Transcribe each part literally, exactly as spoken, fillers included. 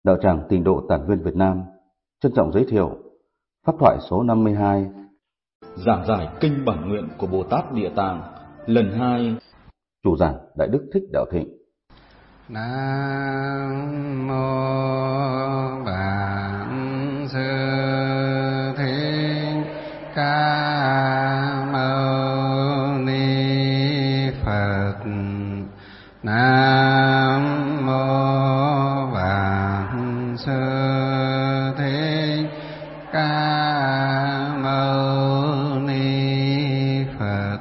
Đạo tràng Tịnh độ Tản Viên Việt Nam trân trọng giới thiệu pháp thoại số năm mươi hai, giảng giải kinh bản nguyện của Bồ Tát Địa Tạng lần hai. Chủ giảng Đại Đức Thích Đạo Thịnh. Nam mô Bản Sư Thích Ca Mâu Ni Phật. Nam mô Bản Sư Thích Ca Mâu Ni Phật.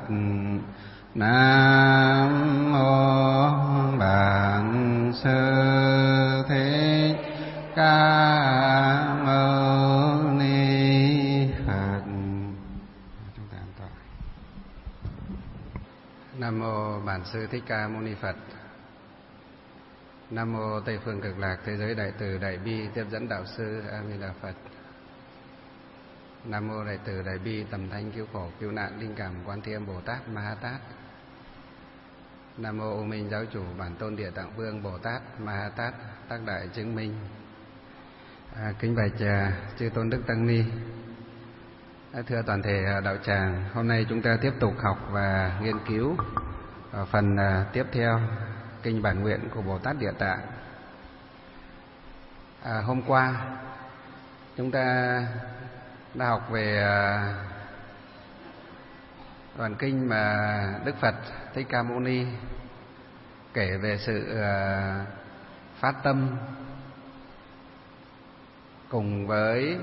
Nam mô Bản Sư Thích Ca Mâu Ni Phật. Chúng ta tọa. Nam mô Bản Sư Thích Ca Mâu Ni Phật. Nam mô Tây phương Cực Lạc Thế giới Đại Từ Đại Bi Tiếp dẫn Đạo sư A Di Đà Phật. Nam mô Đại Từ Đại Bi Tầm Thanh Cứu Khổ Cứu Nạn Linh Cảm Quan Thế Âm Bồ Tát Ma Ha Tát. Nam mô U Minh Giáo Chủ Bản Tôn Địa Tạng Vương Bồ Tát Ma Ha Tát Tác Đại Chứng Minh. À, kính bạch à, chư tôn đức tăng ni, à, thưa toàn thể à, đạo tràng, hôm nay chúng ta tiếp tục học và nghiên cứu ở phần à, tiếp theo kinh bản nguyện của Bồ Tát Địa Tạng. À, hôm qua chúng ta đã học về à, đoạn kinh mà Đức Phật Thích Ca Mâu Ni kể về sự uh, phát tâm cùng với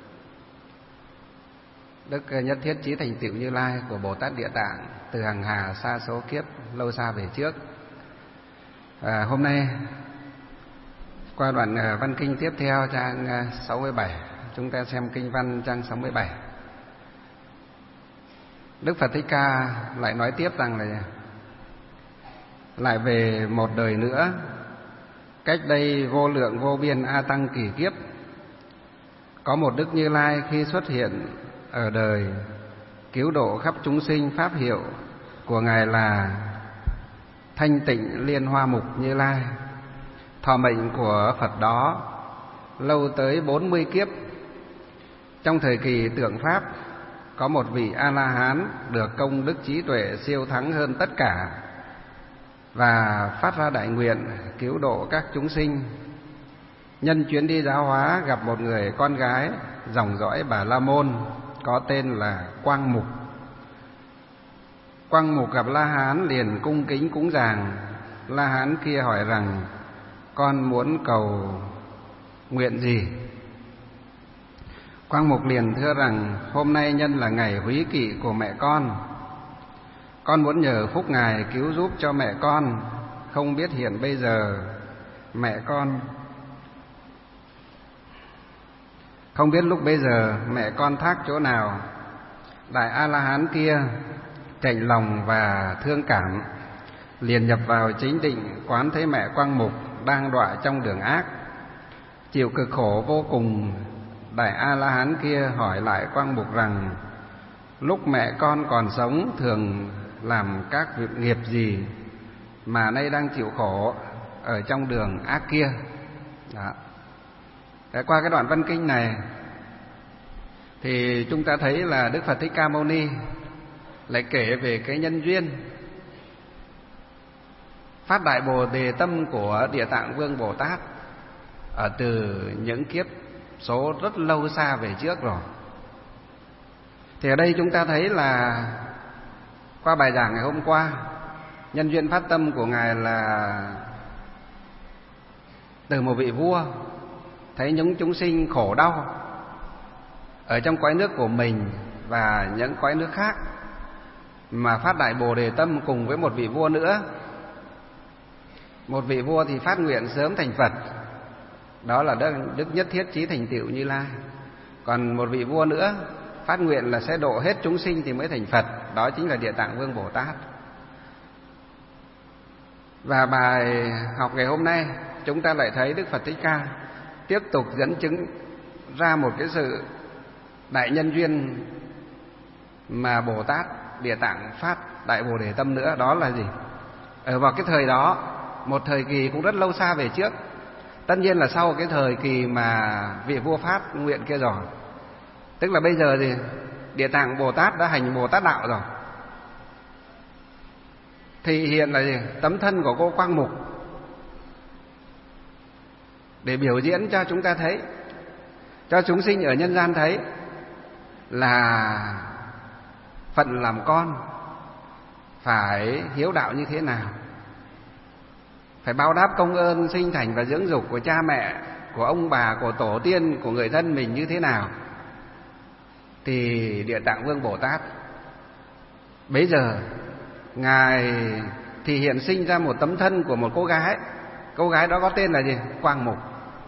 Đức Nhất Thiết Chí Thành Tựu Như Lai của Bồ Tát Địa Tạng từ hằng hà sa số kiếp lâu xa về trước. À, hôm nay qua đoạn uh, văn kinh tiếp theo trang uh, sáu mươi bảy, chúng ta xem kinh văn trang sáu mươi bảy. Đức Phật Thích Ca lại nói tiếp rằng là lại về một đời nữa, cách đây vô lượng vô biên a tăng kỳ kiếp, có một Đức Như Lai khi xuất hiện ở đời cứu độ khắp chúng sinh. Pháp hiệu của Ngài là Thanh Tịnh Liên Hoa Mục Như Lai. Thọ mệnh của Phật đó lâu tới bốn mươi kiếp. Trong thời kỳ tượng Pháp, có một vị A-la-hán được công đức trí tuệ siêu thắng hơn tất cả và phát ra đại nguyện cứu độ các chúng sinh. Nhân chuyến đi giáo hóa gặp một người con gái dòng dõi Bà La Môn có tên là Quang Mục. Quang Mục gặp La-hán liền cung kính cúng dường. La-hán kia hỏi rằng: con muốn cầu nguyện gì? Quang Mục liền thưa rằng: hôm nay nhân là ngày húy kỵ của mẹ con, con muốn nhờ phúc Ngài cứu giúp cho mẹ con. Không biết hiện bây giờ mẹ con Không biết lúc bây giờ mẹ con thác chỗ nào. Đại A-la-hán kia chạnh lòng và thương cảm, liền nhập vào chính định, quán thấy mẹ Quang Mục đang đọa trong đường ác, chịu cực khổ vô cùng. Đại A-la-hán kia hỏi lại Quang Mục rằng: lúc mẹ con còn sống thường làm các việc nghiệp gì mà nay đang chịu khổ ở trong đường ác kia? Đó. Để qua cái đoạn văn kinh này thì chúng ta thấy là Đức Phật Thích Ca Mâu Ni lại kể về cái nhân duyên phát đại Bồ Đề tâm của Địa Tạng Vương Bồ Tát ở từ những kiếp số rất lâu xa về trước rồi. Thì ở đây chúng ta thấy là qua bài giảng ngày hôm qua, nhân duyên phát tâm của Ngài là từ một vị vua thấy những chúng sinh khổ đau ở trong cõi nước của mình và những cõi nước khác, mà phát đại Bồ Đề tâm cùng với một vị vua nữa. Một vị vua thì phát nguyện sớm thành Phật, đó là Đức Nhất Thiết Chí Thành Tựu Như Lai. Còn một vị vua nữa phát nguyện là sẽ độ hết chúng sinh thì mới thành Phật, đó chính là Địa Tạng Vương Bồ Tát. Và bài học ngày hôm nay chúng ta lại thấy Đức Phật Thích Ca tiếp tục dẫn chứng ra một cái sự đại nhân duyên mà Bồ Tát Địa Tạng phát đại Bồ Đề tâm nữa. Đó là gì? Ở vào cái thời đó, một thời kỳ cũng rất lâu xa về trước, Tất nhiên là sau cái thời kỳ mà vị vua phát nguyện kia rồi. Tức là bây giờ thì Địa Tạng Bồ Tát đã hành Bồ Tát đạo rồi, thì hiện là gì? Tấm thân của cô Quang Mục để biểu diễn cho chúng ta thấy, cho chúng sinh ở nhân gian thấy là phận làm con phải hiếu đạo như thế nào, phải báo đáp công ơn sinh thành và dưỡng dục của cha mẹ, của ông bà, của tổ tiên, của người thân mình như thế nào. Thì Địa Tạng Vương Bồ Tát bấy giờ Ngài thì hiện sinh ra một tấm thân của một cô gái. Cô gái đó có tên là gì? Quang Mục.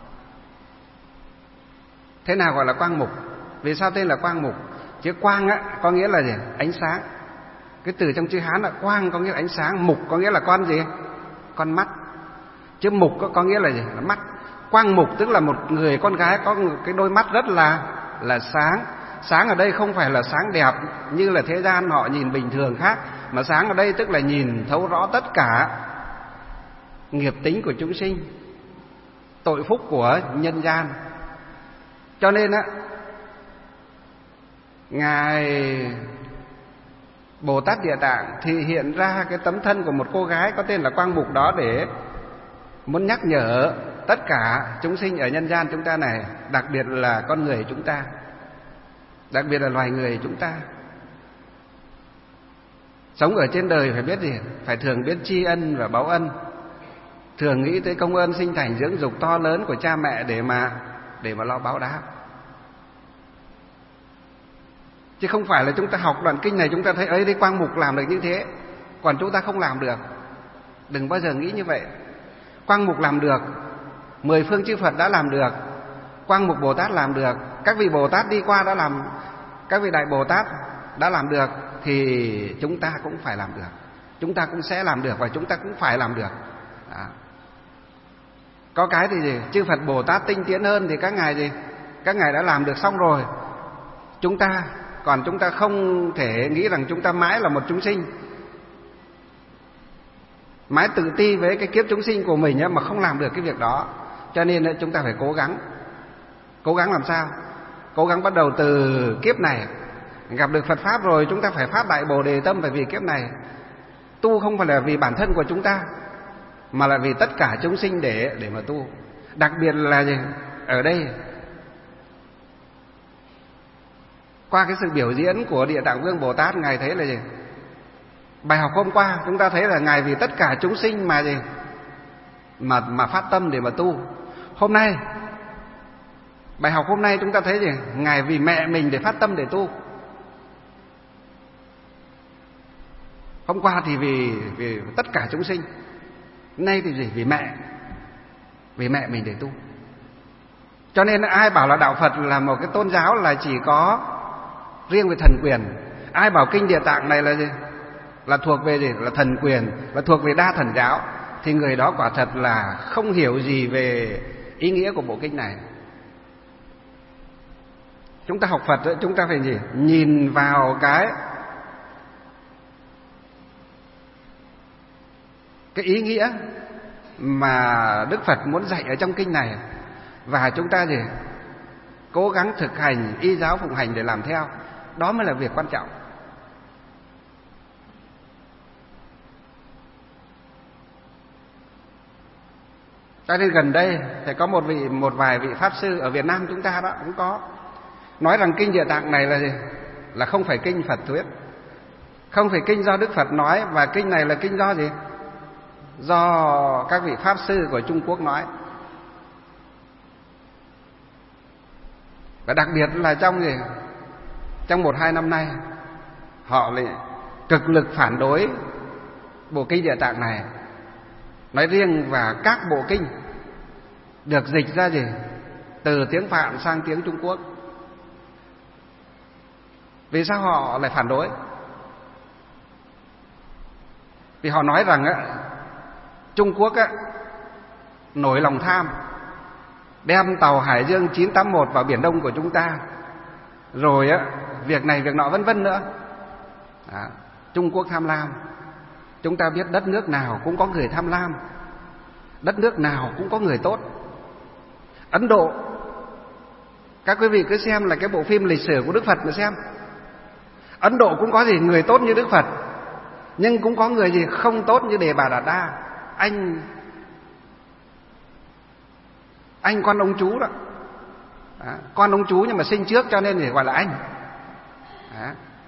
Thế nào gọi là Quang Mục? Vì sao tên là Quang Mục? Chữ quang á có nghĩa là gì? Ánh sáng. Cái từ trong chữ Hán là quang có nghĩa là ánh sáng, mục có nghĩa là con gì? Con mắt. Chữ mục có, có nghĩa là gì? Là mắt. Quang Mục tức là một người con gái có một cái đôi mắt rất là là sáng. Sáng ở đây không phải là sáng đẹp như là thế gian họ nhìn bình thường khác, mà sáng ở đây tức là nhìn thấu rõ tất cả nghiệp tính của chúng sinh, tội phúc của nhân gian. Cho nên á, Ngài Bồ Tát Địa Tạng thì hiện ra cái tấm thân của một cô gái có tên là Quang Mục đó để muốn nhắc nhở tất cả chúng sinh ở nhân gian chúng ta này, đặc biệt là con người chúng ta, đặc biệt là loài người chúng ta. Sống ở trên đời phải biết gì? Phải thường biết tri ân và báo ân, thường nghĩ tới công ơn sinh thành dưỡng dục to lớn của cha mẹ để mà để mà lo báo đáp. Chứ không phải là chúng ta học đoạn kinh này chúng ta thấy ấy đi Quang Mục làm được như thế, còn chúng ta không làm được. Đừng bao giờ nghĩ như vậy. Quang Mục làm được, mười phương chư Phật đã làm được, Quang Mục Bồ Tát làm được, các vị Bồ Tát đi qua đã làm, các vị Đại Bồ Tát đã làm được, thì chúng ta cũng phải làm được, chúng ta cũng sẽ làm được, và chúng ta cũng phải làm được. Đó. Có cái thì gì? Chư Phật Bồ Tát tinh tiến hơn thì các ngài gì? Các ngài đã làm được xong rồi. Chúng ta, còn chúng ta không thể nghĩ rằng chúng ta mãi là một chúng sinh, mãi tự ti với cái kiếp chúng sinh của mình mà không làm được cái việc đó. Cho nên chúng ta phải cố gắng. Cố gắng làm sao? Cố gắng bắt đầu từ kiếp này. Gặp được Phật Pháp rồi chúng ta phải phát đại Bồ Đề tâm, phải vì kiếp này. Tu không phải là vì bản thân của chúng ta, mà là vì tất cả chúng sinh để để mà tu. Đặc biệt là gì? Ở đây qua cái sự biểu diễn của Địa Tạng Vương Bồ Tát, Ngài thấy là gì? Bài học hôm qua chúng ta thấy là Ngài vì tất cả chúng sinh mà gì? Mà mà phát tâm để mà tu. Hôm nay, bài học hôm nay chúng ta thấy gì? Ngài vì mẹ mình để phát tâm để tu. Hôm qua thì vì vì tất cả chúng sinh. Nay thì gì? Vì mẹ. Vì mẹ mình để tu. Cho nên ai bảo là đạo Phật là một cái tôn giáo là chỉ có riêng về thần quyền, ai bảo kinh Địa Tạng này là gì? Là thuộc về gì? Là thần quyền, là thuộc về đa thần giáo, thì người đó quả thật là không hiểu gì về ý nghĩa của bộ kinh này. Chúng ta học Phật chúng ta phải gì? Nhìn vào cái cái ý nghĩa mà Đức Phật muốn dạy ở trong kinh này, và chúng ta gì? Cố gắng thực hành, y giáo phụng hành để làm theo. Đó mới là việc quan trọng. Cho nên gần đây thì có một vị một vài vị pháp sư ở Việt Nam chúng ta đó cũng có nói rằng kinh Địa Tạng này là gì? Là không phải kinh Phật thuyết, không phải kinh do Đức Phật nói, và kinh này là kinh do gì? Do các vị pháp sư của Trung Quốc nói. Và đặc biệt là trong gì? Trong một hai năm nay họ lại cực lực phản đối bộ kinh Địa Tạng này, nói riêng và các bộ kinh được dịch ra gì? Từ tiếng Phạn sang tiếng Trung Quốc. Vì sao họ lại phản đối? Vì họ nói rằng á, Trung Quốc á, nổi lòng tham, đem tàu Hải Dương chín tám mốt vào Biển Đông của chúng ta, rồi á, việc này việc nọ vân vân nữa. Đó. Trung Quốc tham lam. Chúng ta biết đất nước nào cũng có người tham lam, đất nước nào cũng có người tốt. Ấn Độ, các quý vị cứ xem là cái bộ phim lịch sử của Đức Phật mà xem. Ấn Độ cũng có gì người tốt như Đức Phật, nhưng cũng có người gì không tốt như Đề Bà Đạt Đa. Anh Anh con ông chú đó, đó. Con ông chú nhưng mà sinh trước cho nên thì gọi là anh. Đó.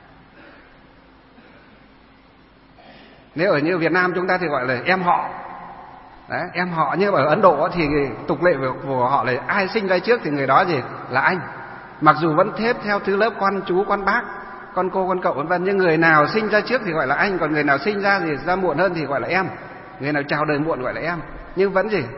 Nếu ở như Việt Nam chúng ta thì gọi là em họ. Đấy, em họ. Nhưng ở Ấn Độ thì tục lệ của họ là ai sinh ra trước thì người đó gì là anh. Mặc dù vẫn thếp theo thứ lớp con chú, con bác, con cô, con cậu vân vân, nhưng người nào sinh ra trước thì gọi là anh, còn người nào sinh ra thì ra muộn hơn thì gọi là em. Người nào chào đời muộn gọi là em. Nhưng vẫn gì?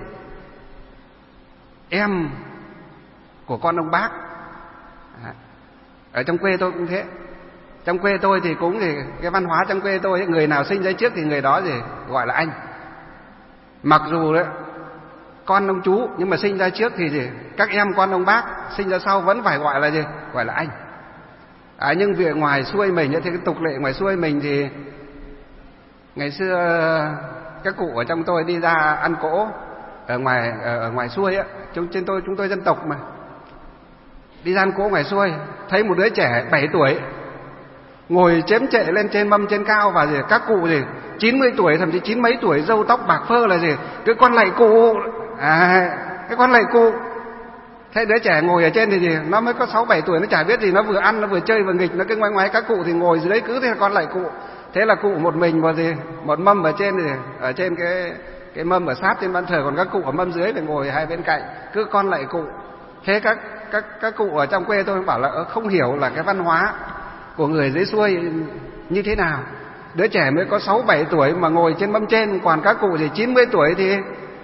Em của con ông bác. Ở trong quê tôi cũng thế. Trong quê tôi thì cũng thì cái văn hóa trong quê tôi ấy, người nào sinh ra trước thì người đó gì gọi là anh. Mặc dù đấy con ông chú nhưng mà sinh ra trước thì gì các em con ông bác sinh ra sau vẫn phải gọi là gì gọi là anh. À, nhưng vì ngoài xuôi mình thì cái tục lệ ngoài xuôi mình thì ngày xưa các cụ ở trong tôi đi ra ăn cỗ ở ngoài ở ngoài xuôi á, chúng trên tôi chúng tôi dân tộc mà đi ra ăn cỗ ngoài xuôi, thấy một đứa trẻ bảy tuổi ngồi chém chệ lên trên mâm trên cao, và gì các cụ gì chín mươi tuổi thậm chí chín mấy tuổi râu tóc bạc phơ là gì cái con lạy cụ, à cái con lạy cụ. Thế đứa trẻ ngồi ở trên thì gì nó mới có sáu bảy tuổi, nó chả biết gì, nó vừa ăn nó vừa chơi vừa nghịch, nó cứ ngoái ngoái. Các cụ thì ngồi dưới cứ thế con lạy cụ. Thế là cụ một mình một gì một mâm ở trên thì ở trên cái cái mâm ở sát trên ban thờ, còn các cụ ở mâm dưới thì ngồi hai bên cạnh cứ con lạy cụ. Thế các các các cụ ở trong quê tôi bảo là không hiểu là cái văn hóa của người dưới xuôi như thế nào. Đứa trẻ mới có sáu bảy tuổi mà ngồi trên mâm trên, còn các cụ thì chín mươi tuổi thì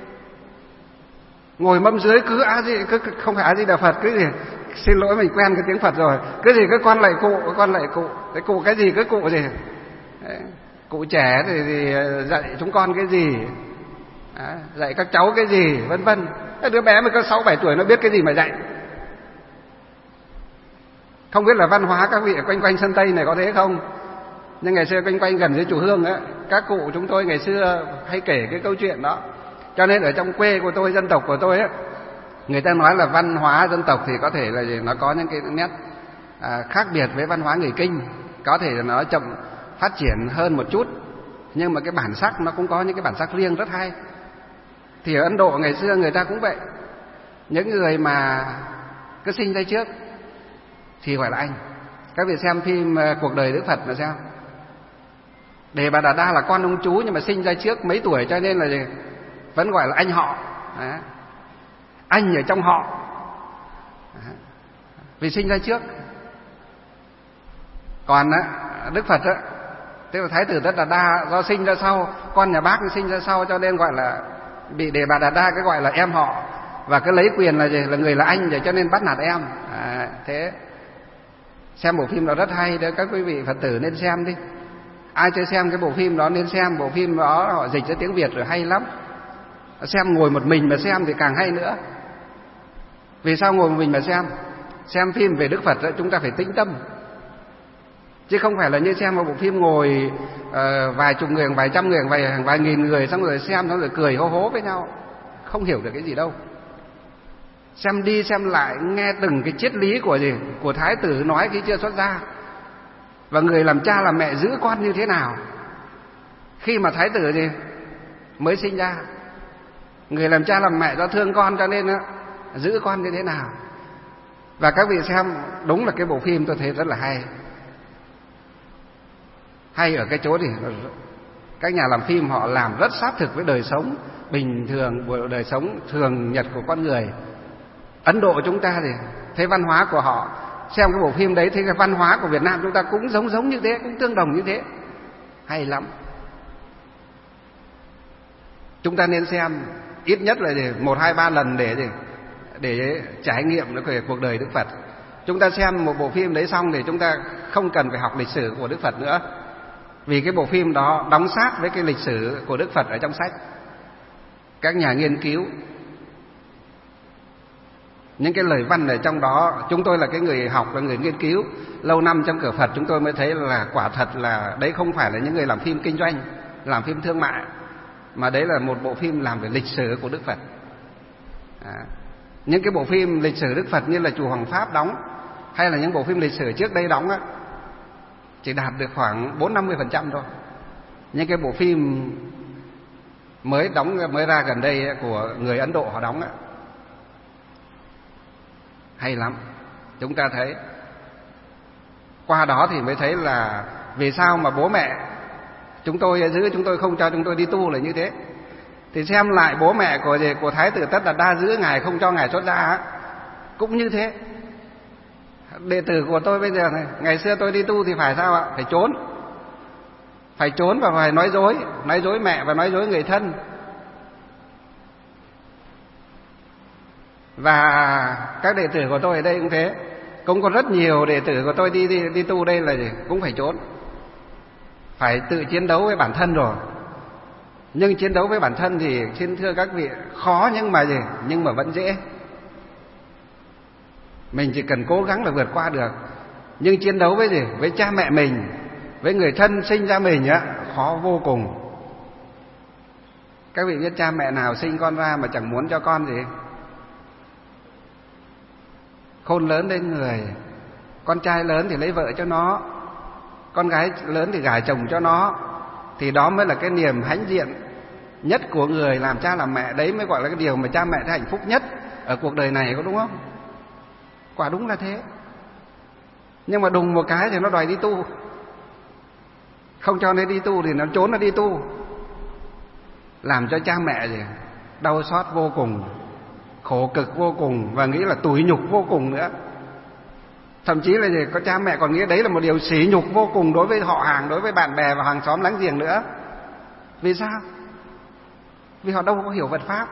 ngồi mâm dưới cứ á gì cứ không phải á gì Đà Phật, cứ gì xin lỗi mình quen cái tiếng Phật rồi, cứ gì cứ con lạy cụ, con lạy cụ. Cái cụ cái gì cứ cụ gì. Đấy. Cụ trẻ thì, thì dạy chúng con cái gì, à, dạy các cháu cái gì vân vân. Đứa bé mới có sáu bảy tuổi nó biết cái gì mà dạy. Không biết là văn hóa các vị ở quanh quanh sân Tây này có thế không? Nhưng ngày xưa quanh quanh gần dưới chùa Hương á, các cụ chúng tôi ngày xưa hay kể cái câu chuyện đó. Cho nên ở trong quê của tôi, dân tộc của tôi á, người ta nói là văn hóa dân tộc thì có thể là gì? Nó có những cái nét à, khác biệt với văn hóa người Kinh, có thể là nó chậm phát triển hơn một chút, nhưng mà cái bản sắc nó cũng có những cái bản sắc riêng rất hay. Thì ở Ấn Độ ngày xưa người ta cũng vậy, những người mà cứ sinh ra trước thì gọi là anh. Các vị xem phim Cuộc Đời Đức Phật mà xem, Đề Bà Đạt Đa là con ông chú nhưng mà sinh ra trước mấy tuổi cho nên là gì? Vẫn gọi là anh họ. Đó. Anh ở trong họ. Đó. Vì sinh ra trước. Còn á, Đức Phật á, tức là Thái tử Tất Đạt Đa do sinh ra sau, con nhà bác sinh ra sau cho nên gọi là bị Đề Bà Đạt Đa cái gọi là em họ, và cứ lấy quyền là gì? Là người là anh để cho nên bắt nạt em. À, thế xem bộ phim đó rất hay đó, các quý vị Phật tử nên xem đi. Ai chưa xem cái bộ phim đó nên xem. Bộ phim đó họ dịch ra tiếng Việt rồi hay lắm. Xem ngồi một mình mà xem thì càng hay nữa. Vì sao ngồi một mình mà xem? Xem phim về Đức Phật đó, chúng ta phải tĩnh tâm, chứ không phải là như xem một bộ phim ngồi uh, vài chục người, vài trăm người, vài hàng vài nghìn người xong rồi xem xong rồi cười hô hố với nhau, không hiểu được cái gì đâu. Xem đi xem lại, nghe từng cái triết lý của gì của Thái tử nói khi chưa xuất gia, và người làm cha làm mẹ giữ con như thế nào khi mà Thái tử gì mới sinh ra. Người làm cha làm mẹ do thương con cho nên á, giữ con như thế nào. Và các vị xem, đúng là cái bộ phim tôi thấy rất là hay. Hay ở cái chỗ thì các nhà làm phim họ làm rất sát thực với đời sống bình thường, của đời sống thường nhật của con người. Ấn Độ chúng ta thì thấy văn hóa của họ, xem cái bộ phim đấy thấy cái văn hóa của Việt Nam chúng ta cũng giống giống như thế, cũng tương đồng như thế, hay lắm. Chúng ta nên xem ít nhất là một hai ba lần để để trải nghiệm được về cuộc đời Đức Phật. Chúng ta xem một bộ phim đấy xong thì chúng ta không cần phải học lịch sử của Đức Phật nữa, vì cái bộ phim đó đóng sát với cái lịch sử của Đức Phật ở trong sách. Các nhà nghiên cứu những cái lời văn ở trong đó, chúng tôi là cái người học, là người nghiên cứu lâu năm trong cửa Phật, chúng tôi mới thấy là quả thật là đấy không phải là những người làm phim kinh doanh, làm phim thương mại, mà đấy là một bộ phim làm về lịch sử của Đức Phật. À, Những cái bộ phim lịch sử Đức Phật như là Chùa Hoàng Pháp đóng, hay là những bộ phim lịch sử trước đây đóng á, chỉ đạt được khoảng bốn năm mươi phần trăm thôi. Những cái bộ phim mới đóng mới ra gần đây của người Ấn Độ họ đóng á, hay lắm. Chúng ta thấy qua đó thì mới thấy là vì sao mà bố mẹ chúng tôi giữ chúng tôi không cho chúng tôi đi tu là như thế. Thì xem lại bố mẹ của gì của Thái tử Tất Đạt Đa giữ ngài không cho ngài xuất gia á, cũng như thế. Đệ tử của tôi bây giờ này, ngày xưa tôi đi tu thì phải sao ạ? Phải trốn, phải trốn và phải nói dối, nói dối mẹ và nói dối người thân. Và các đệ tử của tôi ở đây cũng thế, cũng có rất nhiều đệ tử của tôi đi đi, đi tu đây là gì? Cũng phải trốn, phải tự chiến đấu với bản thân rồi. Nhưng chiến đấu với bản thân thì xin thưa các vị khó, nhưng mà gì? Nhưng mà vẫn dễ. Mình chỉ cần cố gắng là vượt qua được. Nhưng chiến đấu với gì? Với cha mẹ mình, với người thân sinh ra mình á, khó vô cùng. Các vị biết cha mẹ nào sinh con ra mà chẳng muốn cho con gì? Khôn lớn lên người, con trai lớn thì lấy vợ cho nó, con gái lớn thì gả chồng cho nó. Thì đó mới là cái niềm hãnh diện nhất của người làm cha làm mẹ. Đấy mới gọi là cái điều mà cha mẹ thấy hạnh phúc nhất ở cuộc đời này, có đúng không? Quả đúng là thế. Nhưng mà đùng một cái thì nó đòi đi tu, không cho nó đi tu thì nó trốn nó đi tu, làm cho cha mẹ gì đau xót vô cùng, khổ cực vô cùng, và nghĩ là tủi nhục vô cùng nữa. Thậm chí là gì, có cha mẹ còn nghĩ đấy là một điều sỉ nhục vô cùng đối với họ hàng, đối với bạn bè và hàng xóm láng giềng nữa. Vì sao? Vì họ đâu có hiểu Phật Pháp.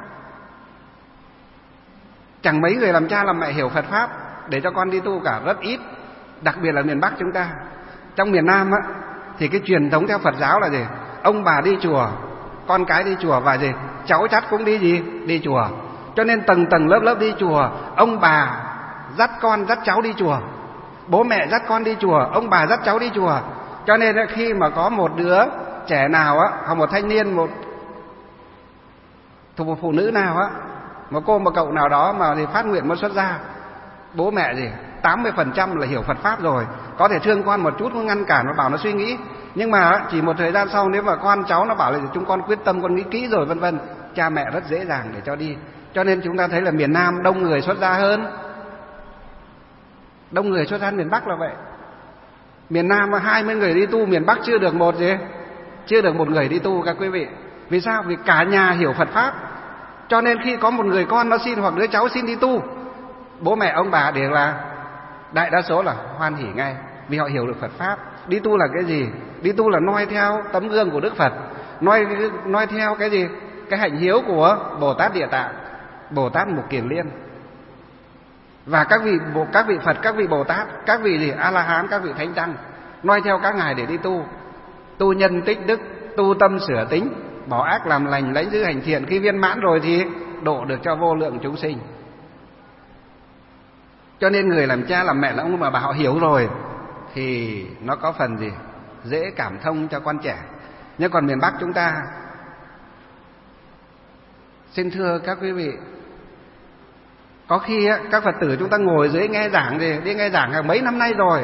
Chẳng mấy người làm cha làm mẹ hiểu Phật Pháp để cho con đi tu cả, rất ít. Đặc biệt là miền Bắc chúng ta. Trong miền Nam á, thì cái truyền thống theo Phật giáo là gì? Ông bà đi chùa, con cái đi chùa, và gì? Cháu chắt cũng đi gì? Đi chùa. Cho nên tầng tầng lớp lớp đi chùa. Ông bà dắt con dắt cháu đi chùa, bố mẹ dắt con đi chùa, ông bà dắt cháu đi chùa. Cho nên khi mà có một đứa trẻ nào á, hoặc một thanh niên, một thuộc một phụ nữ nào á, một cô một cậu nào đó mà thì phát nguyện muốn xuất gia, bố mẹ gì tám mươi phần trăm là hiểu Phật Pháp rồi, có thể thương con một chút, nó ngăn cản, nó bảo nó suy nghĩ. Nhưng mà chỉ một thời gian sau, nếu mà con cháu nó bảo là chúng con quyết tâm, con nghĩ kỹ rồi vân vân, cha mẹ rất dễ dàng để cho đi. Cho nên chúng ta thấy là miền Nam đông người xuất gia hơn, đông người xuất gia miền Bắc là vậy. Miền Nam hai mươi người đi tu, miền Bắc chưa được một gì, chưa được một người đi tu các quý vị. Vì sao? Vì cả nhà hiểu Phật Pháp. Cho nên khi có một người con nó xin, hoặc đứa cháu xin đi tu, bố mẹ ông bà đều là đại đa số là hoan hỉ ngay, vì họ hiểu được Phật Pháp. Đi tu là cái gì? Đi tu là noi theo tấm gương của Đức Phật, noi noi theo cái gì? Cái hạnh hiếu của Bồ Tát Địa Tạng, Bồ Tát Mục Kiền Liên, và các vị các vị Phật, các vị Bồ Tát, các vị gì A La Hán, các vị Thánh Tăng, noi theo các ngài để đi tu. Tu nhân tích đức, tu tâm sửa tính, bỏ ác làm lành, lãnh giữ hành thiện. Khi viên mãn rồi thì độ được cho vô lượng chúng sinh. Cho nên người làm cha làm mẹ là ông bà, bà họ hiểu rồi thì nó có phần gì dễ cảm thông cho con trẻ. Nhưng còn miền Bắc chúng ta, xin thưa các quý vị, có khi á, các Phật tử chúng ta ngồi dưới nghe giảng thì đi nghe giảng hàng mấy năm nay rồi,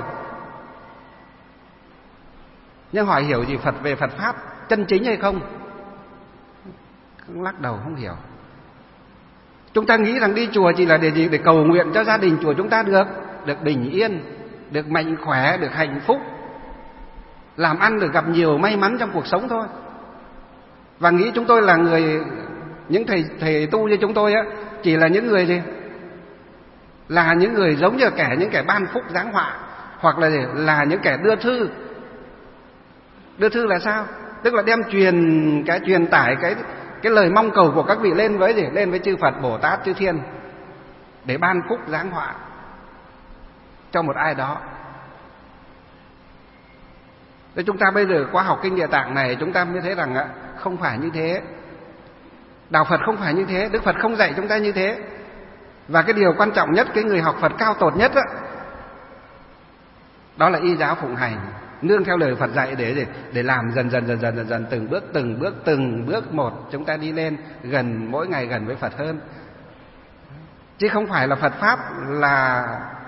nhưng hỏi hiểu gì Phật về Phật Pháp chân chính hay không? Cũng lắc đầu không hiểu. Chúng ta nghĩ rằng đi chùa chỉ là để gì? Để cầu nguyện cho gia đình chùa chúng ta được được bình yên, được mạnh khỏe, được hạnh phúc, làm ăn được gặp nhiều may mắn trong cuộc sống thôi. Và nghĩ chúng tôi là người, những thầy thầy tu như chúng tôi á, chỉ là những người gì? Là những người giống như kẻ những kẻ ban phúc giáng họa, hoặc là gì? Là những kẻ đưa thư. Đưa thư là sao? Tức là đem truyền cái truyền tải cái cái lời mong cầu của các vị lên với gì? Lên với chư Phật, Bồ Tát, chư Thiên, để ban phúc giáng họa cho một ai đó. Thế chúng ta bây giờ qua học kinh Địa Tạng này, chúng ta mới thấy rằng á, không phải như thế. Đạo Phật không phải như thế, Đức Phật không dạy chúng ta như thế. Và cái điều quan trọng nhất, cái người học Phật cao tột nhất á, đó là y giáo phụng hành, nương theo lời Phật dạy để để làm dần dần dần dần dần dần từng bước từng bước từng bước một, chúng ta đi lên gần, mỗi ngày gần với Phật hơn. chứ không phải là Phật Pháp là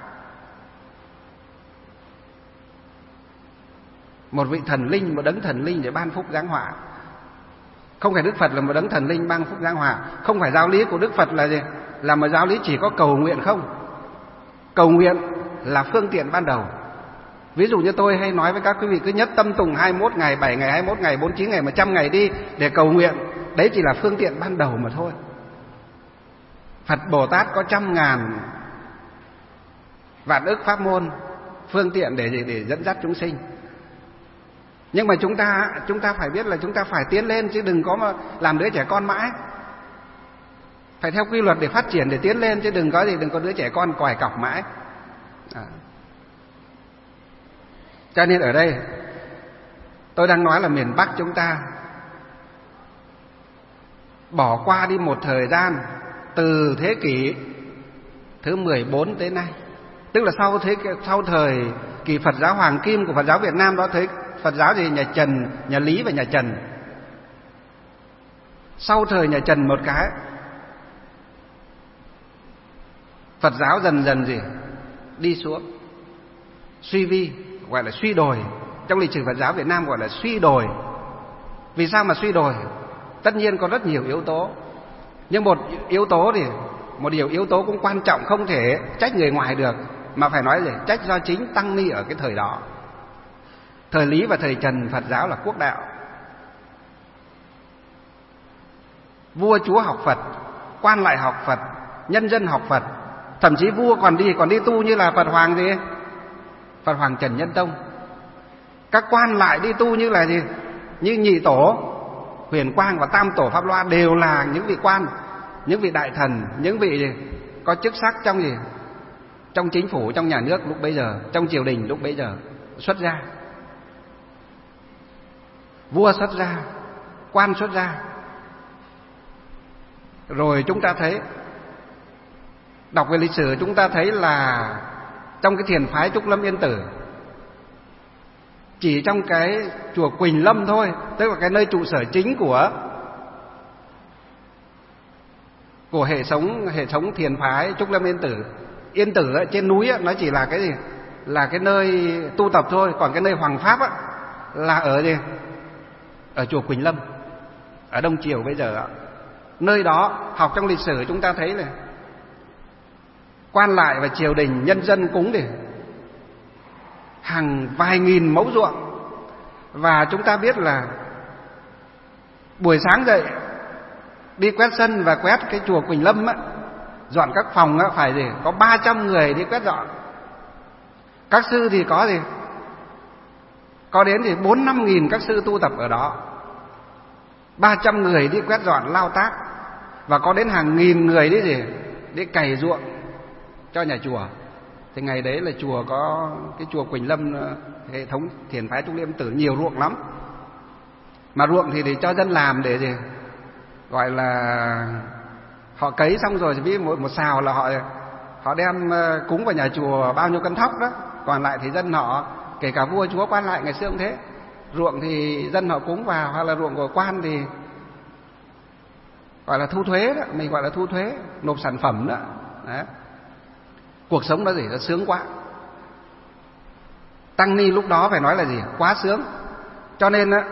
một vị thần linh, một đấng thần linh để ban phúc giáng họa. Không phải Đức Phật là một đấng thần linh ban phúc giáng họa. Không phải giáo lý của Đức Phật là gì? Là một giáo lý chỉ có cầu nguyện không. Cầu nguyện là phương tiện ban đầu. Ví dụ như tôi hay nói với các quý vị, cứ nhất tâm tùng hai mươi mốt ngày, bảy ngày, hai mươi mốt ngày, bốn mươi chín ngày, một trăm ngày đi để cầu nguyện. Đấy chỉ là phương tiện ban đầu mà thôi. Phật Bồ Tát có trăm ngàn vạn ức pháp môn, phương tiện để để dẫn dắt chúng sinh. Nhưng mà chúng ta chúng ta phải biết là chúng ta phải tiến lên, chứ đừng có mà làm đứa trẻ con mãi. Phải theo quy luật để phát triển, để tiến lên, chứ đừng có gì đừng có đứa trẻ con còi cọc mãi. À. Cho nên ở đây tôi đang nói là miền Bắc chúng ta bỏ qua đi một thời gian từ thế kỷ thứ mười bốn tới nay, tức là sau thế sau thời kỳ Phật giáo Hoàng Kim của Phật giáo Việt Nam đó, thấy Phật giáo gì nhà Trần, nhà Lý và nhà Trần. Sau thời nhà Trần một cái, Phật giáo dần dần gì đi xuống, suy vi, gọi là suy đồi. Trong lịch sử Phật giáo Việt Nam gọi là suy đồi. Vì sao mà suy đồi? Tất nhiên có rất nhiều yếu tố, nhưng một yếu tố thì một điều yếu tố cũng quan trọng, không thể trách người ngoài được, mà phải nói gì trách do chính tăng ni ở cái thời đó. Thời Lý và thời Trần Phật giáo là quốc đạo, vua chúa học Phật, quan lại học Phật, nhân dân học Phật. Thậm chí vua còn đi còn đi tu như là Phật Hoàng gì, Phật Hoàng Trần Nhân Tông. Các quan lại đi tu như là gì, như Nhị Tổ Huyền Quang và Tam Tổ Pháp Loa, đều là những vị quan, những vị đại thần, những vị gì có chức sắc trong gì, trong chính phủ, trong nhà nước lúc bấy giờ, trong triều đình lúc bấy giờ xuất gia. Vua xuất gia, quan xuất gia. Rồi chúng ta thấy, đọc về lịch sử chúng ta thấy là trong cái thiền phái Trúc Lâm Yên Tử, chỉ trong cái chùa Quỳnh Lâm thôi, tức là cái nơi trụ sở chính của của hệ thống hệ thống thiền phái Trúc Lâm Yên Tử. Yên Tử ấy, trên núi ấy, nó chỉ là cái gì, là cái nơi tu tập thôi, còn cái nơi hoàng pháp ấy, là ở gì, ở chùa Quỳnh Lâm, ở Đông Triều bây giờ ấy. Nơi đó học trong lịch sử chúng ta thấy này, quan lại và triều đình, nhân dân cúng để hàng vài nghìn mẫu ruộng. Và chúng ta biết là buổi sáng dậy đi quét sân và quét cái chùa Quỳnh Lâm á, dọn các phòng á, phải gì có ba trăm người đi quét dọn. Các sư thì có gì có đến thì bốn năm nghìn các sư tu tập ở đó, ba trăm người đi quét dọn lao tác, và có đến hàng nghìn người đi gì đi cày ruộng cho nhà chùa. Thì ngày đấy là chùa có cái chùa Quỳnh Lâm, hệ thống thiền phái Trúc Lâm Tử nhiều ruộng lắm. Mà ruộng thì để cho dân làm để gì, gọi là họ cấy xong rồi biết một, một xào là họ họ đem cúng vào nhà chùa bao nhiêu cân thóc đó. Còn lại thì dân họ, kể cả vua chúa quan lại ngày xưa cũng thế, ruộng thì dân họ cúng vào, hoặc là ruộng của quan thì gọi là thu thuế đó, mình gọi là thu thuế, nộp sản phẩm đó. Đấy. Cuộc sống đó gì, nó sướng quá. Tăng ni lúc đó phải nói là gì, quá sướng. Cho nên á,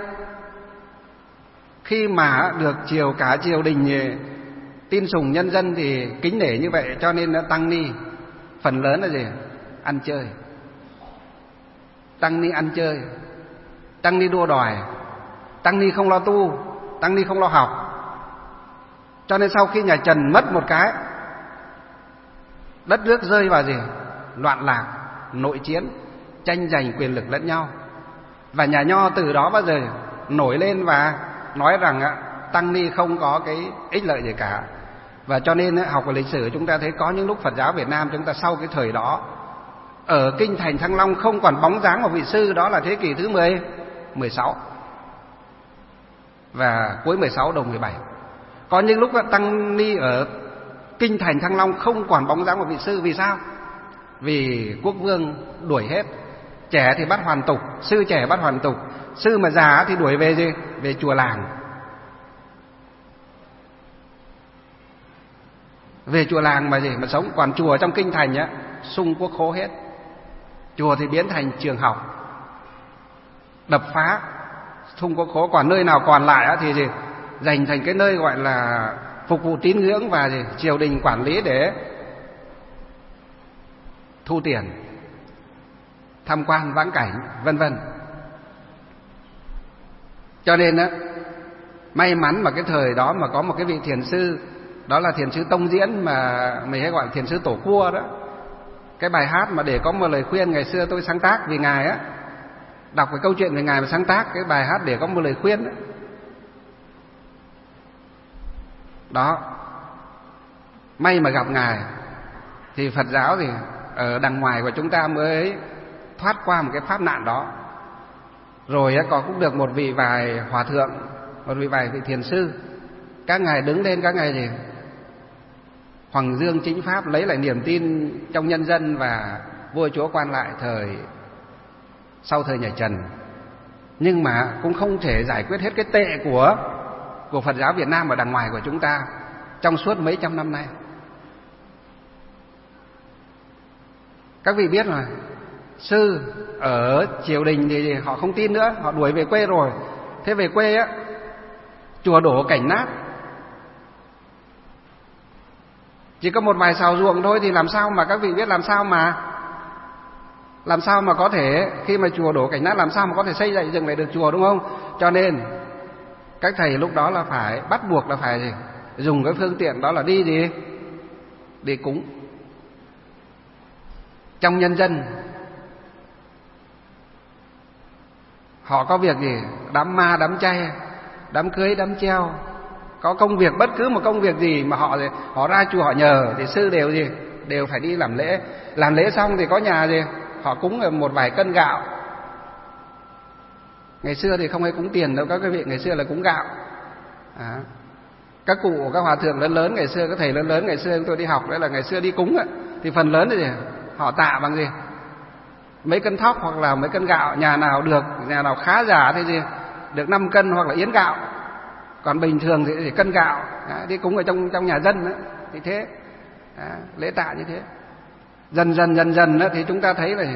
khi mà được triều cả triều đình tin sùng, nhân dân thì kính nể như vậy, cho nên tăng ni phần lớn là gì, ăn chơi. Tăng ni ăn chơi, tăng ni đua đòi, tăng ni không lo tu, tăng ni không lo học. Cho nên sau khi nhà Trần mất một cái, đất nước rơi vào gì, loạn lạc, nội chiến, tranh giành quyền lực lẫn nhau. Và nhà Nho từ đó bao giờ nổi lên và nói rằng tăng ni không có cái ích lợi gì cả. Và cho nên học về lịch sử chúng ta thấy có những lúc Phật giáo Việt Nam chúng ta sau cái thời đó, ở kinh thành Thăng Long không còn bóng dáng một vị sư, đó là thế kỷ thứ mười, mười sáu và cuối mười sáu đầu mười bảy. Có những lúc tăng ni ở kinh thành Thăng Long không còn bóng dáng một vị sư. Vì sao? Vì quốc vương đuổi hết. Trẻ thì bắt hoàn tục, sư trẻ bắt hoàn tục, sư mà già thì đuổi về gì? Về chùa làng. Về chùa làng mà gì mà sống, còn chùa trong kinh thành á xung quốc khố hết. Chùa thì biến thành trường học, đập phá, xung quốc khố. Còn nơi nào còn lại á thì gì dành thành cái nơi gọi là phục vụ tín ngưỡng và gì triều đình quản lý để thu tiền, tham quan vãng cảnh, vân vân. Cho nên á, may mắn mà cái thời đó mà có một cái vị thiền sư, đó là thiền sư Tông Diễn, mà mình hay gọi là thiền sư Tổ Cua đó. Cái bài hát mà để có một lời khuyên ngày xưa tôi sáng tác vì ngài á, đọc cái câu chuyện về ngài mà sáng tác cái bài hát để có một lời khuyên đó. Đó, may mà gặp ngài thì Phật giáo thì ở đằng ngoài của chúng ta mới thoát qua một cái pháp nạn đó. Rồi á, có cũng được một vị vài hòa thượng, một vị vài vị thiền sư, các ngài đứng lên, các ngài gì hoằng dương chính pháp, lấy lại niềm tin trong nhân dân và vua chúa quan lại thời sau thời nhà Trần. Nhưng mà cũng không thể giải quyết hết cái tệ của của Phật giáo Việt Nam ở đằng ngoài của chúng ta trong suốt mấy trăm năm nay. Các vị biết rồi, sư ở triều đình thì họ không tin nữa, họ đuổi về quê rồi. Thế về quê á, chùa đổ cảnh nát, chỉ có một vài sào ruộng thôi, thì làm sao mà các vị biết làm sao mà làm sao mà có thể, khi mà chùa đổ cảnh nát làm sao mà có thể xây dậy dựng lại được chùa, đúng không? Cho nên các thầy lúc đó là phải bắt buộc là phải gì? Dùng cái phương tiện đó là đi gì? Đi cúng. Trong nhân dân họ có việc gì? Đám ma, đám chay, đám cưới, đám treo, có công việc, bất cứ một công việc gì mà họ họ ra chùa họ nhờ thì sư đều gì? Đều phải đi làm lễ. Làm lễ xong thì có nhà gì? Họ cúng một vài cân gạo. Ngày xưa thì không hay cúng tiền đâu các quý vị, ngày xưa là cúng gạo. À, các cụ, các hòa thượng lớn lớn ngày xưa, các thầy lớn lớn ngày xưa chúng tôi đi học đấy là ngày xưa đi cúng ấy, thì phần lớn thì gì? Họ tạ bằng gì? Mấy cân thóc hoặc là mấy cân gạo, nhà nào được, nhà nào khá giả thì gì? Được năm cân hoặc là yến gạo. Còn bình thường thì, thì cân gạo. À, đi cúng ở trong trong nhà dân ấy, thì thế. À, lễ tạ như thế. Dần dần dần dần đó, thì chúng ta thấy là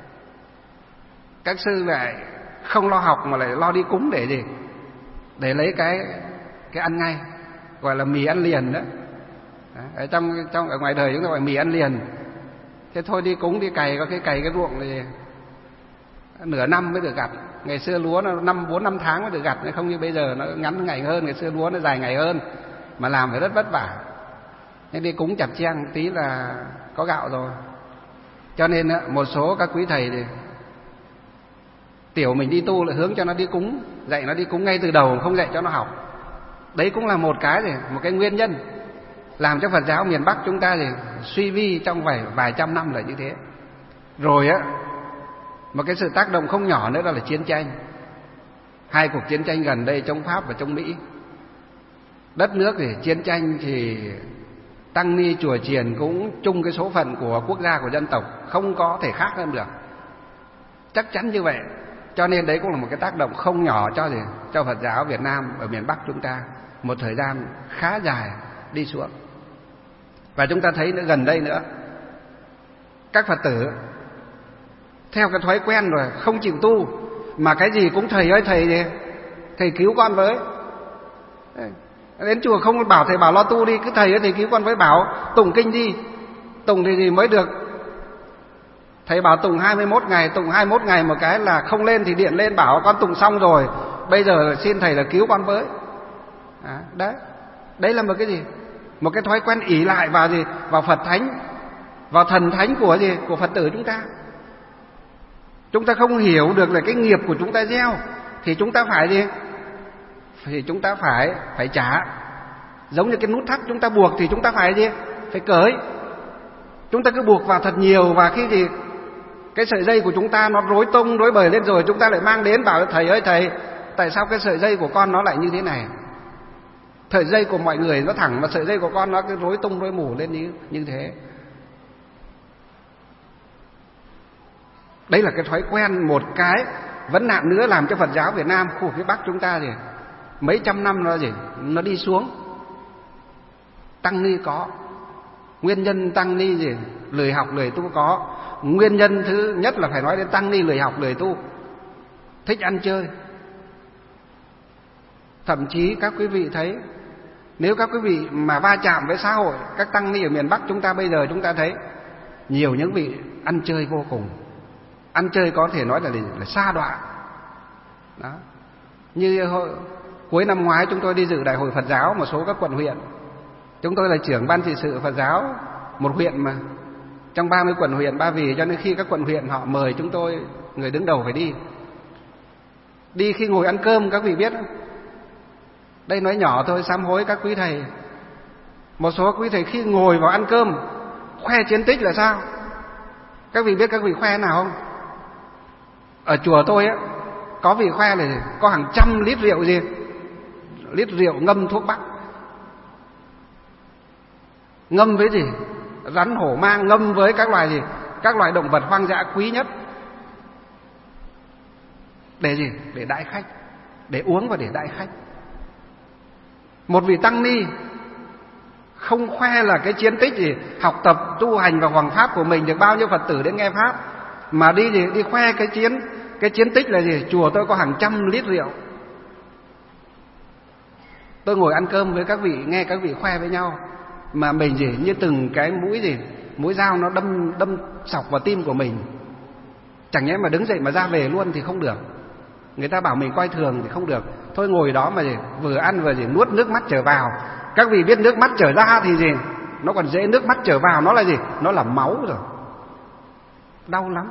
các sư lại không lo học mà lại lo đi cúng để gì? Để lấy cái cái ăn ngay, gọi là mì ăn liền đó. Ở trong trong ở ngoài đời chúng ta gọi mì ăn liền. Thế thôi đi cúng đi cày, có cái cày cái ruộng thì nửa năm mới được gặt. Ngày xưa lúa nó năm bốn năm tháng mới được gặt, không như bây giờ nó ngắn ngày hơn. Ngày xưa lúa nó dài ngày hơn mà làm phải rất vất vả. Nên đi cúng chặt cheng tí là có gạo rồi. Cho nên một số các quý thầy thì tiểu mình đi tu là hướng cho nó đi cúng, dạy nó đi cúng ngay từ đầu, không dạy cho nó học. Đấy cũng là một cái gì, một cái nguyên nhân làm cho Phật giáo miền Bắc chúng ta thì suy vi trong vài vài trăm năm là như thế. Rồi á, một cái sự tác động không nhỏ nữa đó là chiến tranh. Hai cuộc chiến tranh gần đây chống Pháp và chống Mỹ. Đất nước thì chiến tranh thì tăng ni chùa chiền cũng chung cái số phận của quốc gia, của dân tộc, không có thể khác hơn được. Chắc chắn như vậy. Cho nên đấy cũng là một cái tác động không nhỏ cho gì? Cho Phật giáo Việt Nam ở miền Bắc chúng ta một thời gian khá dài đi xuống. Và chúng ta thấy nữa, gần đây nữa, các Phật tử theo cái thói quen rồi, không chịu tu, mà cái gì cũng thầy ơi thầy gì? Thầy cứu con với. Đến chùa không bảo thầy bảo lo tu đi, cứ thầy ơi thầy cứu con với, bảo tụng kinh đi. Tụng thì gì mới được. Thầy bảo tụng hai mươi mốt ngày, tụng hai mươi mốt ngày một cái là không lên thì điện lên bảo con tụng xong rồi, bây giờ xin thầy là cứu con với. À, đấy. Đấy là một cái gì? Một cái thói quen ỷ lại vào gì? Vào Phật thánh, vào thần thánh của gì? Của Phật tử chúng ta. Chúng ta không hiểu được là cái nghiệp của chúng ta gieo thì chúng ta phải gì? Thì chúng ta phải phải trả. Giống như cái nút thắt chúng ta buộc thì chúng ta phải gì? Phải cởi. Chúng ta cứ buộc vào thật nhiều, và khi gì cái sợi dây của chúng ta nó rối tung rối bời lên rồi, chúng ta lại mang đến bảo thầy ơi thầy, tại sao cái sợi dây của con nó lại như thế này? Sợi dây của mọi người nó thẳng mà sợi dây của con nó cứ rối tung rối mù lên như như thế. Đây là cái thói quen, một cái vấn nạn nữa làm cho Phật giáo Việt Nam, khu phía Bắc chúng ta gì mấy trăm năm nó gì nó đi xuống. Tăng ni có, Nguyên nhân tăng ni gì lười học lười tu có. Nguyên nhân thứ nhất là phải nói đến tăng ni lười học lười tu, thích ăn chơi. Thậm chí các quý vị thấy, nếu các quý vị mà va chạm với xã hội, các tăng ni ở miền Bắc chúng ta bây giờ chúng ta thấy nhiều những vị ăn chơi vô cùng. Ăn chơi có thể nói là, là sa đọa. Đó. Như hồi, cuối năm ngoái chúng tôi đi dự đại hội Phật giáo một số các quận huyện. Chúng tôi là trưởng ban trị sự Phật giáo một huyện mà, trong ba mươi quận huyện Ba Vì, cho nên khi các quận huyện họ mời chúng tôi, người đứng đầu phải đi. Đi khi ngồi ăn cơm các vị biết không? Đây nói nhỏ thôi, sám hối các quý thầy. Một số quý thầy khi ngồi vào ăn cơm khoe chiến tích là sao? Các vị biết các vị khoe nào không? Ở chùa tôi á, có vị khoe là có hàng trăm lít rượu gì? Lít rượu ngâm thuốc bắc. Ngâm với gì? Rắn hổ mang, ngâm với các loài gì? Các loài động vật hoang dã quý nhất. Để gì? Để đãi khách. Để uống và để đãi khách. Một vị tăng ni không khoe là cái chiến tích gì, học tập tu hành và hoằng pháp của mình, được bao nhiêu Phật tử đến nghe pháp, mà đi gì? Đi khoe cái chiến cái chiến tích là gì? Chùa tôi có hàng trăm lít rượu. Tôi ngồi ăn cơm với các vị, nghe các vị khoe với nhau, mà mình gì như từng cái mũi gì, mũi dao nó đâm đâm sọc vào tim của mình. Chẳng nhẽ mà đứng dậy mà ra về luôn thì không được. Người ta bảo mình coi thường thì không được. Thôi ngồi đó mà gì, vừa ăn vừa gì nuốt nước mắt trở vào. Các vị biết nước mắt trở ra thì gì, nó còn dễ, nước mắt trở vào nó là gì? Nó là máu rồi. Đau lắm.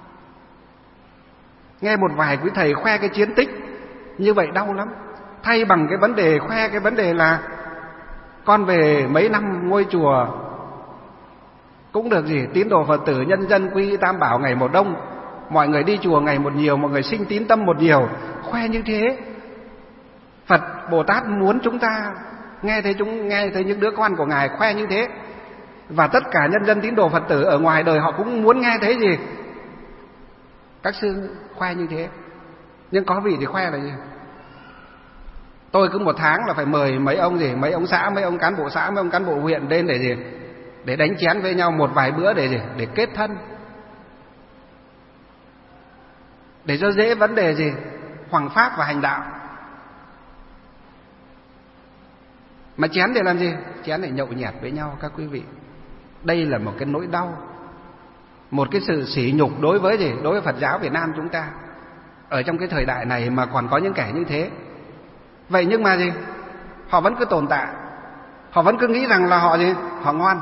Nghe một vài quý thầy khoe cái chiến tích như vậy đau lắm. Thay bằng cái vấn đề khoe cái vấn đề là con về mấy năm ngôi chùa cũng được gì, tín đồ Phật tử nhân dân quy y Tam Bảo ngày một đông, mọi người đi chùa ngày một nhiều, mọi người sinh tín tâm một nhiều. Khoe như thế, Phật Bồ Tát muốn chúng ta nghe thấy chúng nghe thấy những đứa con của Ngài khoe như thế, và tất cả nhân dân tín đồ Phật tử ở ngoài đời họ cũng muốn nghe thấy gì, các sư khoe như thế. Nhưng có vị thì khoe là gì? Tôi cứ một tháng là phải mời mấy ông gì, mấy ông xã, mấy ông cán bộ xã, mấy ông cán bộ huyện lên để gì, để đánh chén với nhau một vài bữa để gì, để kết thân, để cho dễ vấn đề gì, hoằng pháp và hành đạo. Mà chén để làm gì? Chén để nhậu nhẹt với nhau các quý vị. Đây là một cái nỗi đau, một cái sự sỉ nhục đối với gì? Đối với Phật giáo Việt Nam chúng ta. Ở trong cái thời đại này mà còn có những kẻ như thế. Vậy nhưng mà gì? Họ vẫn cứ tồn tại. Họ vẫn cứ nghĩ rằng là họ gì? Họ ngoan.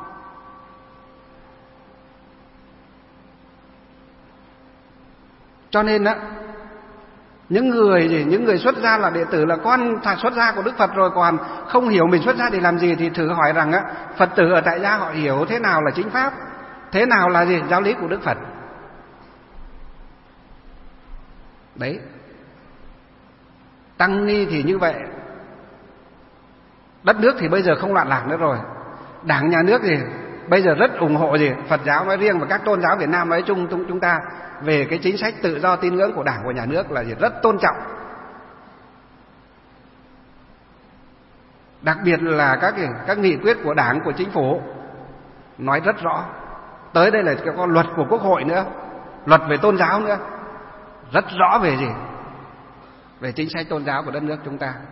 Cho nên á, những người gì, những người xuất gia là đệ tử, là con thằng xuất gia của Đức Phật rồi, còn không hiểu mình xuất gia để làm gì, thì thử hỏi rằng á, Phật tử ở tại gia họ hiểu thế nào là chính pháp, thế nào là gì? Giáo lý của Đức Phật. Đấy. Tăng ni thì như vậy. Đất nước thì bây giờ không loạn lạc nữa rồi. Đảng nhà nước gì bây giờ rất ủng hộ gì Phật giáo nói riêng và các tôn giáo Việt Nam nói chung chúng ta về cái chính sách tự do tín ngưỡng của Đảng, của nhà nước là gì rất tôn trọng. Đặc biệt là các các nghị quyết của Đảng, của Chính phủ nói rất rõ. Tới đây là cái con luật của Quốc hội nữa, luật về tôn giáo nữa, rất rõ về gì? Về chính sách tôn giáo của đất nước chúng ta.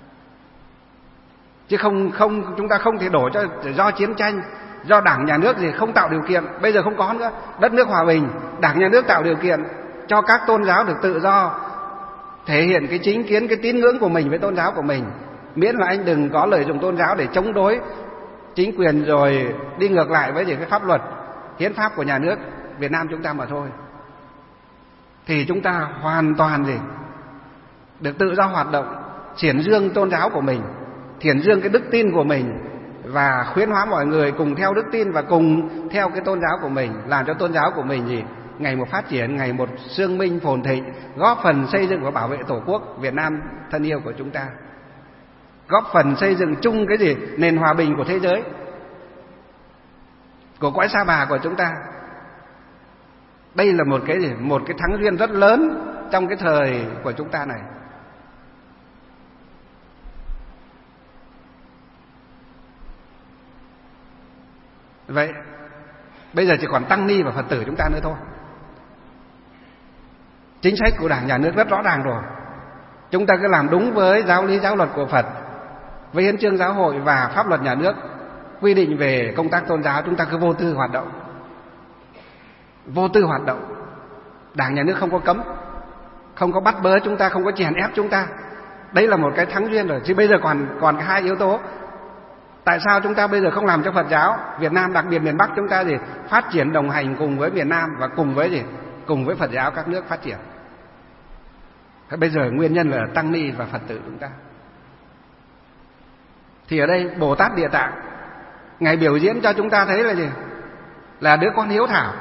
Chứ không không chúng ta không thể đổ cho do chiến tranh, do Đảng nhà nước gì không tạo điều kiện. Bây giờ không có nữa. Đất nước hòa bình, Đảng nhà nước tạo điều kiện cho các tôn giáo được tự do thể hiện cái chính kiến, cái tín ngưỡng của mình với tôn giáo của mình, miễn là anh đừng có lợi dụng tôn giáo để chống đối chính quyền rồi đi ngược lại với những cái pháp luật, hiến pháp của nhà nước Việt Nam chúng ta mà thôi. Thì chúng ta hoàn toàn gì được tự do hoạt động, triển dương tôn giáo của mình, triển dương cái đức tin của mình, và khuyến hóa mọi người cùng theo đức tin và cùng theo cái tôn giáo của mình, làm cho tôn giáo của mình gì ngày một phát triển, ngày một xương minh phồn thịnh, góp phần xây dựng và bảo vệ Tổ quốc Việt Nam thân yêu của chúng ta, góp phần xây dựng chung cái gì nền hòa bình của thế giới, của cõi Sa Bà của chúng ta. Đây là một cái gì một cái thắng duyên rất lớn trong cái thời của chúng ta này. Vậy bây giờ chỉ còn tăng ni và Phật tử chúng ta nữa thôi. Chính sách của Đảng, Nhà nước rất rõ ràng rồi. Chúng ta cứ làm đúng với giáo lý giáo luật của Phật, với hiến chương giáo hội và pháp luật nhà nước quy định về công tác tôn giáo, chúng ta cứ vô tư hoạt động. Vô tư hoạt động. Đảng, Nhà nước không có cấm, không có bắt bớ chúng ta, không có chèn ép chúng ta. Đấy là một cái thắng duyên rồi. Chứ bây giờ còn còn hai yếu tố. Tại sao chúng ta bây giờ không làm cho Phật giáo Việt Nam, đặc biệt miền Bắc chúng ta gì phát triển đồng hành cùng với miền Nam và cùng với gì cùng với Phật giáo các nước phát triển? Bây giờ nguyên nhân là tăng ni và Phật tử chúng ta. Thì ở đây Bồ Tát Địa Tạng Ngài biểu diễn cho chúng ta thấy là gì? Là đứa con hiếu thảo,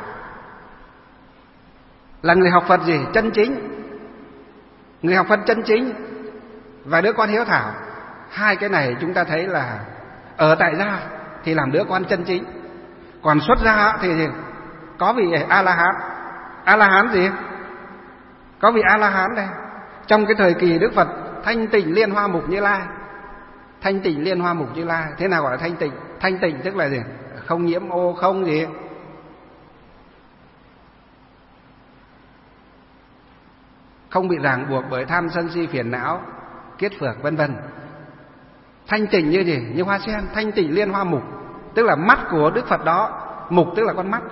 là người học Phật gì? Chân chính. Người học Phật chân chính và đứa con hiếu thảo. Hai cái này chúng ta thấy là ở tại gia thì làm đứa con chân chính, còn xuất gia thì gì? Có vị A-la-hán. A-la-hán gì? Có vị A-la-hán đây. Trong cái thời kỳ Đức Phật thanh tịnh Liên Hoa Mục Như Lai. Thanh tịnh Liên Hoa Mục Như Lai. Thế nào gọi là thanh tịnh? Thanh tịnh tức là gì? Không nhiễm ô, không gì, không bị ràng buộc bởi tham sân si phiền não, kiết phược vân vân. Thanh tịnh như gì? Như hoa sen. Thanh tịnh Liên Hoa Mục, tức là mắt của Đức Phật đó. Mục tức là con mắt.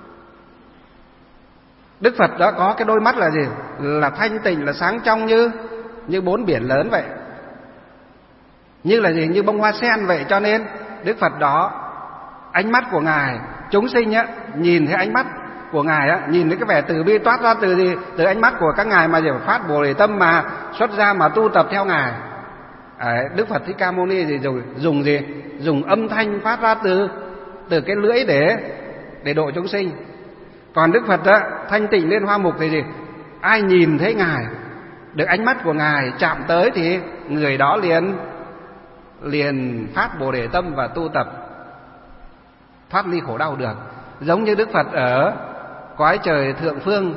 Đức Phật đó có cái đôi mắt là gì? Là thanh tịnh, là sáng trong như như bốn biển lớn vậy. Như là gì? Như bông hoa sen vậy. Cho nên Đức Phật đó, ánh mắt của Ngài, chúng sinh á, nhìn thấy ánh mắt của Ngài á, nhìn thấy cái vẻ từ bi toát ra từ gì? Từ ánh mắt của các Ngài mà để phát Bồ Đề tâm mà xuất ra mà tu tập theo Ngài. À, Đức Phật Thích Ca Mâu Ni thì dùng, dùng gì? Dùng âm thanh phát ra từ từ cái lưỡi để để độ chúng sinh. Còn Đức Phật á, thanh tịnh Liên Hoa Mục thì gì? Ai nhìn thấy Ngài, được ánh mắt của Ngài chạm tới thì người đó liền liền phát Bồ Đề tâm và tu tập thoát ly khổ đau được. Giống như Đức Phật ở cõi trời thượng phương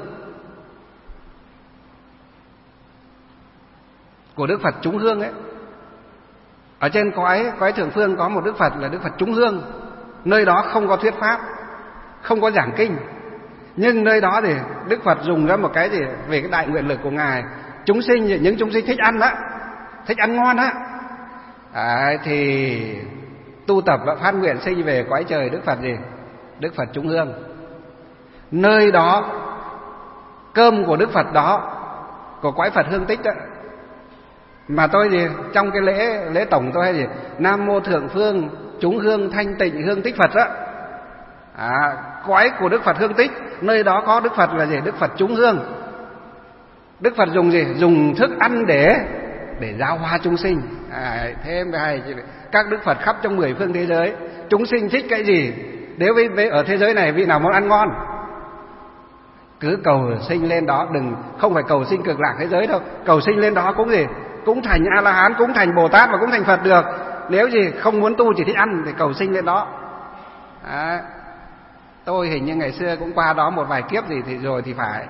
của Đức Phật Chúng Hương ấy. Ở trên cõi cõi thượng phương có một Đức Phật là Đức Phật Chúng Hương. Nơi đó không có thuyết pháp, không có giảng kinh, nhưng nơi đó thì Đức Phật dùng ra một cái gì về cái đại nguyện lực của Ngài. Chúng sinh, những chúng sinh thích ăn đó, thích ăn ngon á, à, thì tu tập và phát nguyện sinh về cõi trời Đức Phật gì? Đức Phật Chúng Hương. Nơi đó cơm của Đức Phật đó, của cõi Phật Hương Tích đó, mà tôi gì trong cái lễ lễ tổng tôi hay gì Nam Mô Thượng Phương Chúng Hương Thanh Tịnh Hương Tích Phật đó, à, cõi của Đức Phật Hương Tích, nơi đó có Đức Phật là gì? Đức Phật Chúng Hương. Đức Phật dùng gì? Dùng thức ăn để để giáo hóa chúng sinh. À, thêm hay các Đức Phật khắp trong mười phương thế giới, chúng sinh thích cái gì? Nếu với, với ở thế giới này vị nào muốn ăn ngon, cứ cầu sinh lên đó, đừng không phải cầu sinh cực lạc thế giới đâu, cầu sinh lên đó cũng gì? Cũng thành A-la-hán, cũng thành Bồ Tát và cũng thành Phật được. Nếu gì không muốn tu chỉ thích ăn thì cầu sinh lên đó. À, tôi hình như ngày xưa cũng qua đó một vài kiếp gì thì rồi thì phải.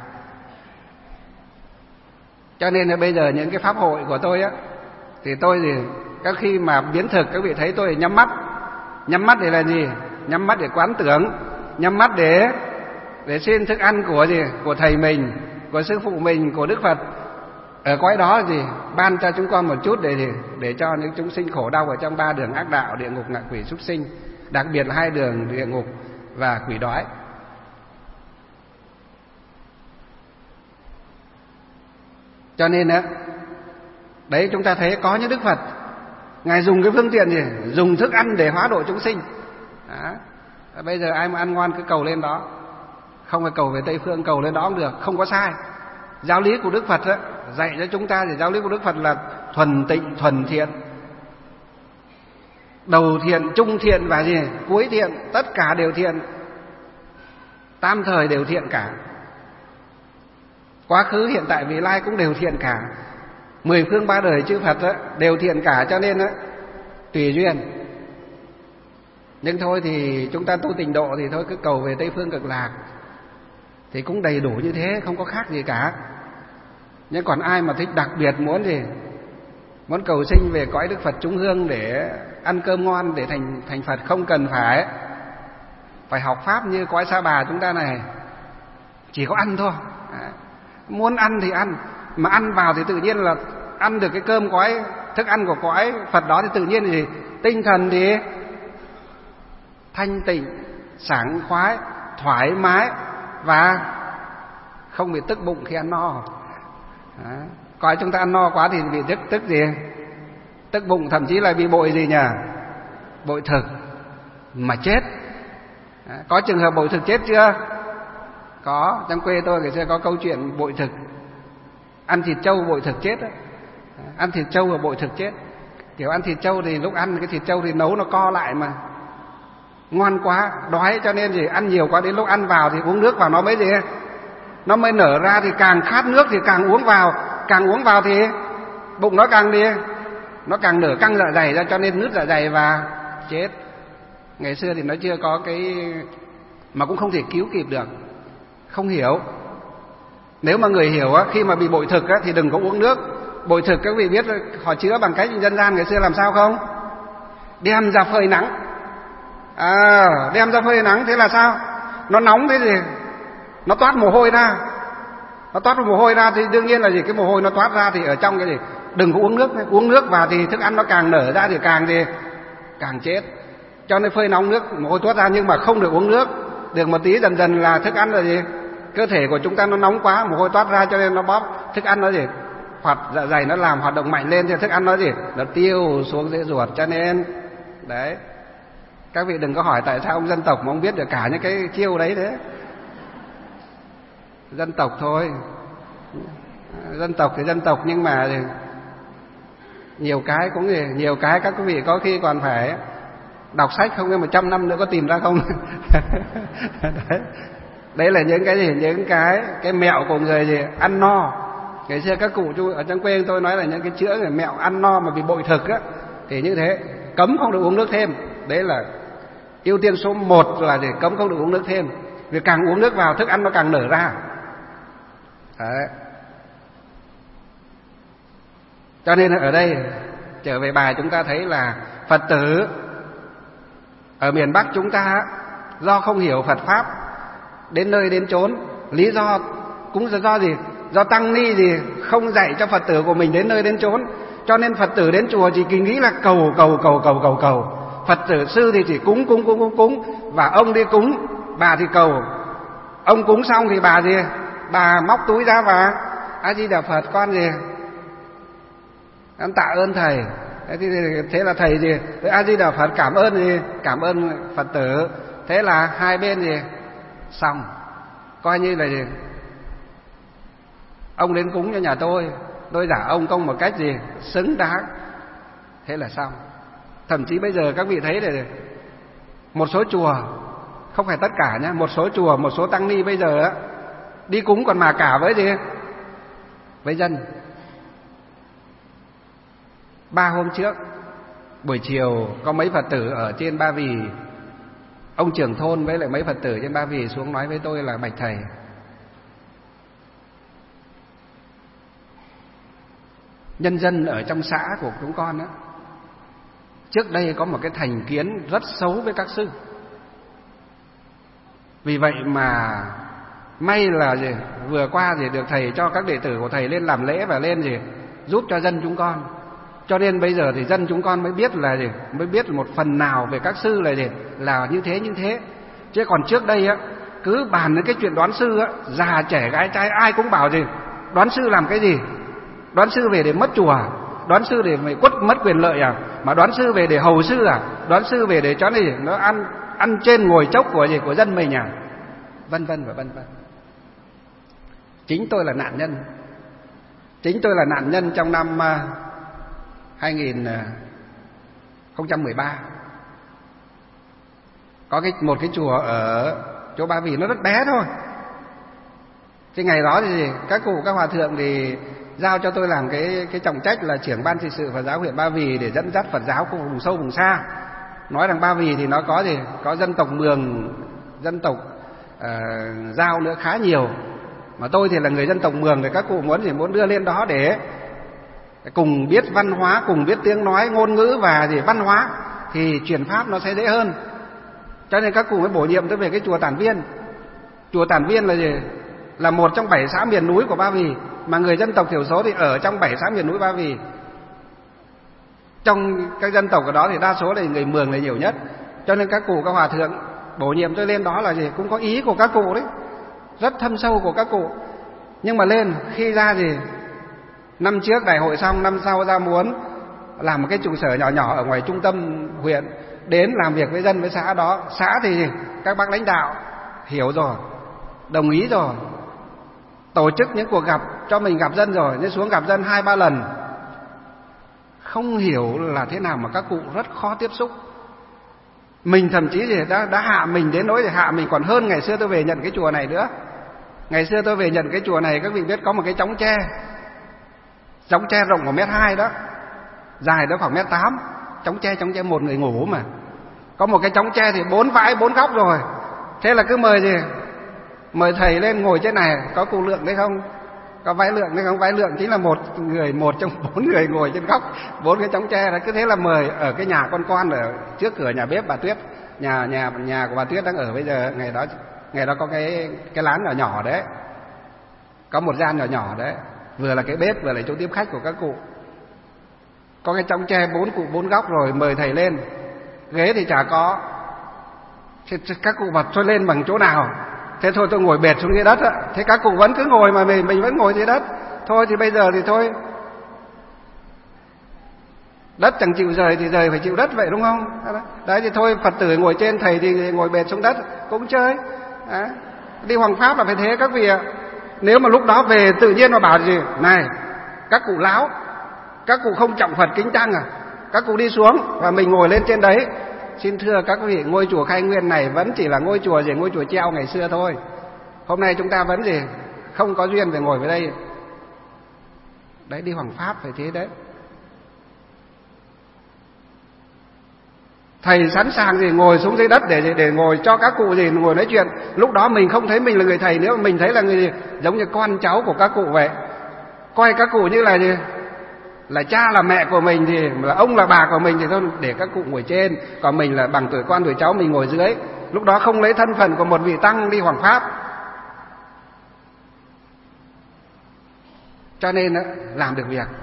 Cho nên là bây giờ những cái pháp hội của tôi á, thì tôi thì các khi mà biến thực các vị thấy tôi nhắm mắt. Nhắm mắt để là gì? Nhắm mắt để quán tưởng, nhắm mắt để để xin thức ăn của gì? Của thầy mình, của sư phụ mình, của Đức Phật. Ở cõi đó là gì? Ban cho chúng con một chút để gì? Để cho những chúng sinh khổ đau ở trong ba đường ác đạo, địa ngục, ngạ quỷ, súc sinh, đặc biệt là hai đường địa ngục và quỷ đói. Cho nên á, đấy chúng ta thấy có những Đức Phật Ngài dùng cái phương tiện gì? Dùng thức ăn để hóa độ chúng sinh. Đó. Bây giờ ai mà ăn ngoan cứ cầu lên đó, không phải cầu về Tây Phương, cầu lên đó cũng được, không có sai. Giáo lý của Đức Phật á, dạy cho chúng ta thì giáo lý của Đức Phật là thuần tịnh, thuần thiện, đầu thiện, trung thiện và gì? Cuối thiện, tất cả đều thiện, tam thời đều thiện cả. Quá khứ, hiện tại, vị lai cũng đều thiện cả. Mười phương ba đời chư Phật á, đều thiện cả, cho nên á, tùy duyên. Nhưng thôi thì chúng ta tu tịnh độ thì thôi cứ cầu về Tây Phương Cực Lạc thì cũng đầy đủ như thế, không có khác gì cả. Nhưng còn ai mà thích đặc biệt muốn gì? Muốn cầu sinh về cõi Đức Phật Chúng Hương để ăn cơm ngon để thành thành Phật, không cần phải phải học pháp như cõi Sa Bà chúng ta này, chỉ có ăn thôi. Đấy. Muốn ăn thì ăn, mà ăn vào thì tự nhiên là ăn được cái cơm cõi, thức ăn của cõi Phật đó, thì tự nhiên thì tinh thần thì thanh tịnh, sảng khoái, thoải mái và không bị tức bụng khi ăn no. Đấy. Cõi chúng ta ăn no quá thì bị tức tức gì? Tức bụng, thậm chí là bị bội gì nhỉ? Bội thực mà chết. Đấy. Có trường hợp bội thực chết chưa? Có, trong quê tôi ngày xưa có câu chuyện bội thực. Ăn thịt trâu bội thực chết đó. Ăn thịt trâu và bội thực chết. Kiểu ăn thịt trâu thì lúc ăn cái thịt trâu thì nấu nó co lại mà, ngon quá, đói cho nên gì ăn nhiều quá, đến lúc ăn vào thì uống nước vào nó mới gì, nó mới nở ra, thì càng khát nước thì càng uống vào, càng uống vào thì bụng nó càng đi, nó càng nở căng dạ dày ra, cho nên nứt dạ dày và chết. Ngày xưa thì nó chưa có cái, mà cũng không thể cứu kịp được, không hiểu. Nếu mà người hiểu á, khi mà bị bội thực á, thì đừng có uống nước. Bội thực các vị biết họ chữa bằng cách dân gian ngày xưa làm sao không? Đem ra phơi nắng. À, đem ra phơi nắng, thế là sao? Nó nóng thế gì? Nó toát mồ hôi ra. Nó toát mồ hôi ra thì đương nhiên là gì? Cái mồ hôi nó toát ra thì ở trong cái gì? Đừng có uống nước. Uống nước vào thì thức ăn nó càng nở ra thì càng gì? Càng chết. Cho nên phơi nóng nước, mồ hôi toát ra, nhưng mà không được uống nước. Được một tí dần dần là thức ăn là gì? Cơ thể của chúng ta nó nóng quá, mồ hôi toát ra cho nên nó bóp thức ăn nó gì? Hoạt dạ dày nó làm hoạt động mạnh lên thì thức ăn nó gì? Nó tiêu xuống dưới ruột. Cho nên đấy, các vị đừng có hỏi tại sao ông dân tộc mà ông biết được cả những cái chiêu đấy thế. Dân tộc thôi. Dân tộc thì dân tộc, nhưng mà thì nhiều cái cũng gì, nhiều cái các quý vị có khi còn phải đọc sách không, nhưng mà trăm năm nữa có tìm ra không? Đấy. Đấy là những cái gì, những cái cái mẹo của người gì ăn no. Ngày xưa các cụ ở trong quê tôi nói là những cái chữa người mẹo ăn no mà bị bội thực á, thì như thế, cấm không được uống nước thêm. Đấy là ưu tiên số một, là để cấm không được uống nước thêm. Vì càng uống nước vào thức ăn nó càng nở ra. Đấy. Cho nên ở đây trở về bài chúng ta thấy là Phật tử ở miền Bắc chúng ta do không hiểu Phật pháp, đến nơi đến chốn, lý do cũng là do gì? Do tăng ni gì không dạy cho Phật tử của mình đến nơi đến chốn. Cho nên Phật tử đến chùa chỉ nghĩ là cầu cầu cầu cầu cầu cầu. Phật tử sư thì chỉ cúng cúng cúng cúng cúng, và ông đi cúng, bà thì cầu. Ông cúng xong thì bà gì? Bà móc túi ra và A Di Đà Phật, con gì? Con tạ ơn thầy. Thế, thì, thế là thầy gì? A Di Đà Phật cảm ơn gì? Cảm ơn Phật tử. Thế là hai bên gì? Xong. Coi như là gì? Ông đến cúng cho nhà tôi, tôi trả ông công một cách gì? Xứng đáng. Thế là xong. Thậm chí bây giờ các vị thấy là một số chùa, không phải tất cả nhé, một số chùa, một số tăng ni bây giờ á, đi cúng còn mà cả với gì? Với dân. Ba hôm trước, buổi chiều có mấy Phật tử ở trên Ba Vì, ông trưởng thôn với lại mấy Phật tử trên Ba Vì xuống nói với tôi là: bạch thầy, nhân dân ở trong xã của chúng con á, trước đây có một cái thành kiến rất xấu với các sư. Vì vậy mà may là gì? Vừa qua thì được thầy cho các đệ tử của thầy lên làm lễ và lên gì? Giúp cho dân chúng con. Cho nên bây giờ thì dân chúng con mới biết là gì? Mới biết một phần nào về các sư là gì? Là như thế như thế. Chứ còn trước đây á, cứ bàn đến cái chuyện đoán sư á, già trẻ gái trai ai cũng bảo gì? Đoán sư làm cái gì? Đoán sư về để mất chùa, đoán sư để mày quất mất quyền lợi à? Mà đoán sư về để hầu sư à? Đoán sư về để cho này nó ăn ăn trên ngồi chốc của gì của dân mình à? Vân vân và vân vân. Chính tôi là nạn nhân. Chính tôi là nạn nhân trong năm hai nghìn không trăm mười ba. Có cái một cái chùa ở chỗ Ba Vì nó rất bé thôi. Cái ngày đó thì các cụ các hòa thượng thì giao cho tôi làm cái cái trọng trách là trưởng ban trị sự Phật giáo huyện Ba Vì để dẫn dắt Phật giáo của vùng sâu vùng xa. Nói rằng Ba Vì thì nó có gì? Có dân tộc Mường, dân tộc uh, Dao nữa khá nhiều. Mà tôi thì là người dân tộc Mường, thì các cụ muốn gì? Muốn đưa lên đó để cùng biết văn hóa, cùng biết tiếng nói, ngôn ngữ và gì văn hóa, thì truyền pháp nó sẽ dễ hơn. Cho nên các cụ mới bổ nhiệm tôi về cái chùa Tản Viên. Chùa Tản Viên là gì? Là một trong bảy xã miền núi của Ba Vì, mà người dân tộc thiểu số thì ở trong bảy xã miền núi Ba Vì. Trong các dân tộc ở đó thì đa số là người Mường là nhiều nhất. Cho nên các cụ, các hòa thượng bổ nhiệm tôi lên đó là gì? Cũng có ý của các cụ đấy, rất thâm sâu của các cụ. Nhưng mà lên khi ra thì năm trước đại hội xong, năm sau ra muốn làm một cái trụ sở nhỏ nhỏ ở ngoài trung tâm huyện, đến làm việc với dân với xã đó. Xã thì các bác lãnh đạo hiểu rồi, đồng ý rồi, tổ chức những cuộc gặp cho mình gặp dân rồi, nên xuống gặp dân hai ba lần. Không hiểu là thế nào mà các cụ rất khó tiếp xúc. Mình thậm chí thì đã, đã hạ mình đến nỗi thì hạ mình còn hơn ngày xưa tôi về nhận cái chùa này nữa. Ngày xưa tôi về nhận cái chùa này, các vị biết có một cái chóng tre, chóng tre rộng khoảng mét hai đó, dài đó khoảng mét tám. Chóng tre, chóng tre một người ngủ mà. Có một cái chóng tre thì bốn vãi bốn góc rồi. Thế là cứ mời gì? Mời thầy lên ngồi trên này. Có cụ Lượng đấy không? Có Vái Lượng đấy không? Vái Lượng chính là một người, một trong bốn người ngồi trên góc bốn cái chóng tre đó. Cứ thế là mời ở cái nhà con con ở trước cửa nhà bếp bà Tuyết. Nhà nhà nhà của bà Tuyết đang ở bây giờ. Ngày đó ngày đó có cái cái lán nhỏ nhỏ đấy, có một gian nhỏ nhỏ đấy, vừa là cái bếp vừa là chỗ tiếp khách của các cụ. Có cái chóng tre bốn cụ bốn góc rồi, mời thầy lên. Ghế thì chả có. Thế các cụ bảo tôi lên bằng chỗ nào? Thế thôi tôi ngồi bệt xuống dưới đất á. Thế các cụ vẫn cứ ngồi mà mình mình vẫn ngồi dưới đất. Thôi thì bây giờ thì thôi, đất chẳng chịu rời thì rời phải chịu đất vậy, đúng không? Đấy thì thôi, Phật tử ngồi trên, thầy thì ngồi bệt xuống đất cũng chơi. Đấy. Đi Hoàng Pháp là phải thế các vị ạ. Nếu mà lúc đó về tự nhiên mà bảo gì này, các cụ láo, các cụ không trọng Phật kính tăng à, các cụ đi xuống và mình ngồi lên trên đấy. Xin thưa các vị, ngôi chùa Khai Nguyên này vẫn chỉ là ngôi chùa gì, ngôi chùa treo ngày xưa thôi. Hôm nay chúng ta vẫn gì, không có duyên để ngồi về đây. Đấy, đi Hoàng Pháp phải thế đấy. Thầy sẵn sàng gì ngồi xuống dưới đất để để ngồi cho các cụ gì ngồi nói chuyện. Lúc đó mình không thấy mình là người thầy nữa, mình thấy là người gì, giống như con cháu của các cụ vậy. Coi các cụ như là gì, là cha là mẹ của mình, thì là ông là bà của mình, thì thôi để các cụ ngồi trên, còn mình là bằng tuổi con tuổi cháu mình ngồi dưới. Lúc đó không lấy thân phận của một vị tăng đi Hoàng Pháp. Cho nên làm được việc.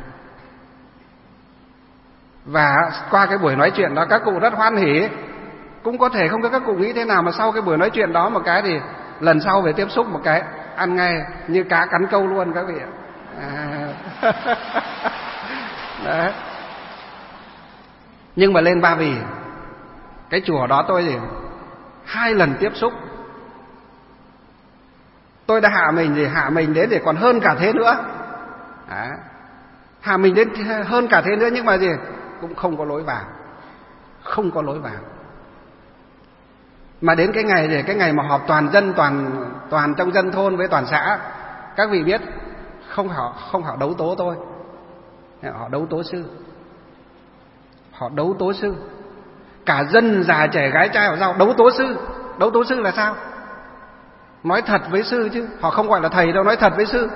Và qua cái buổi nói chuyện đó các cụ rất hoan hỉ. Cũng có thể không biết các cụ nghĩ thế nào, mà sau cái buổi nói chuyện đó một cái thì lần sau về tiếp xúc một cái ăn ngay như cá cắn câu luôn các vị ạ. À. Đấy. Nhưng mà lên Ba Vì, cái chùa đó tôi thì hai lần tiếp xúc, tôi đã hạ mình thì hạ mình đến để còn hơn cả thế nữa. Đấy. Hạ mình đến hơn cả thế nữa, nhưng mà gì cũng không có lối vào, không có lối vào. Mà đến cái ngày thì cái ngày mà họp toàn dân, toàn toàn trong dân thôn với toàn xã, các vị biết không, họ không họ đấu tố tôi, họ đấu tố sư, họ đấu tố sư, cả dân già trẻ gái trai họ sao đấu tố sư. Đấu tố sư là sao? Nói thật với sư chứ, họ không gọi là thầy đâu, nói thật với sư.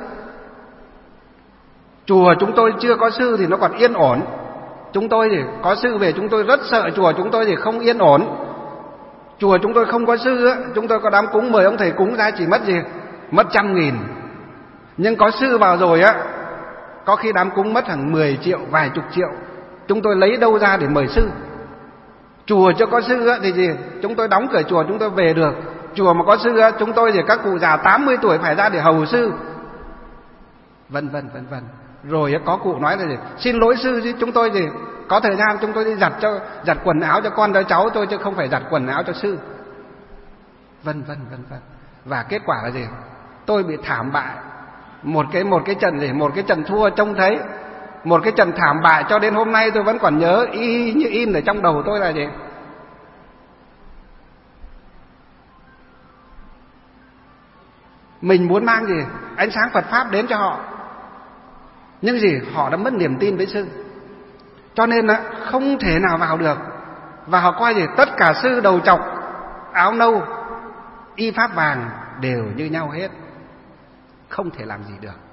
Chùa chúng tôi chưa có sư thì nó còn yên ổn. Chúng tôi thì có sư về chúng tôi rất sợ chùa chúng tôi thì không yên ổn. Chùa chúng tôi không có sư á, chúng tôi có đám cúng mời ông thầy cúng ra chỉ mất gì? Mất trăm nghìn. Nhưng có sư vào rồi á, có khi đám cúng mất hàng mười triệu, vài chục triệu. Chúng tôi lấy đâu ra để mời sư? Chùa chưa có sư á thì gì? Chúng tôi đóng cửa chùa chúng tôi về được. Chùa mà có sư á, chúng tôi thì các cụ già tám mươi tuổi phải ra để hầu sư. Vân vân vân vân. Rồi có cụ nói là gì? Xin lỗi sư chứ chúng tôi gì có thời gian chúng tôi đi giặt cho giặt quần áo cho con cho cháu tôi, chứ không phải giặt quần áo cho sư. Vân vân vân vân. Và kết quả là gì? Tôi bị thảm bại. Một cái một cái trận gì, một cái trận thua trông thấy, một cái trận thảm bại cho đến hôm nay tôi vẫn còn nhớ y như in ở trong đầu tôi là gì? Mình muốn mang gì? Ánh sáng Phật Pháp đến cho họ. Nhưng gì? Họ đã mất niềm tin với sư. Cho nên là không thể nào vào được. Và họ coi gì? Tất cả sư đầu trọc, áo nâu, y pháp vàng đều như nhau hết. Không thể làm gì được.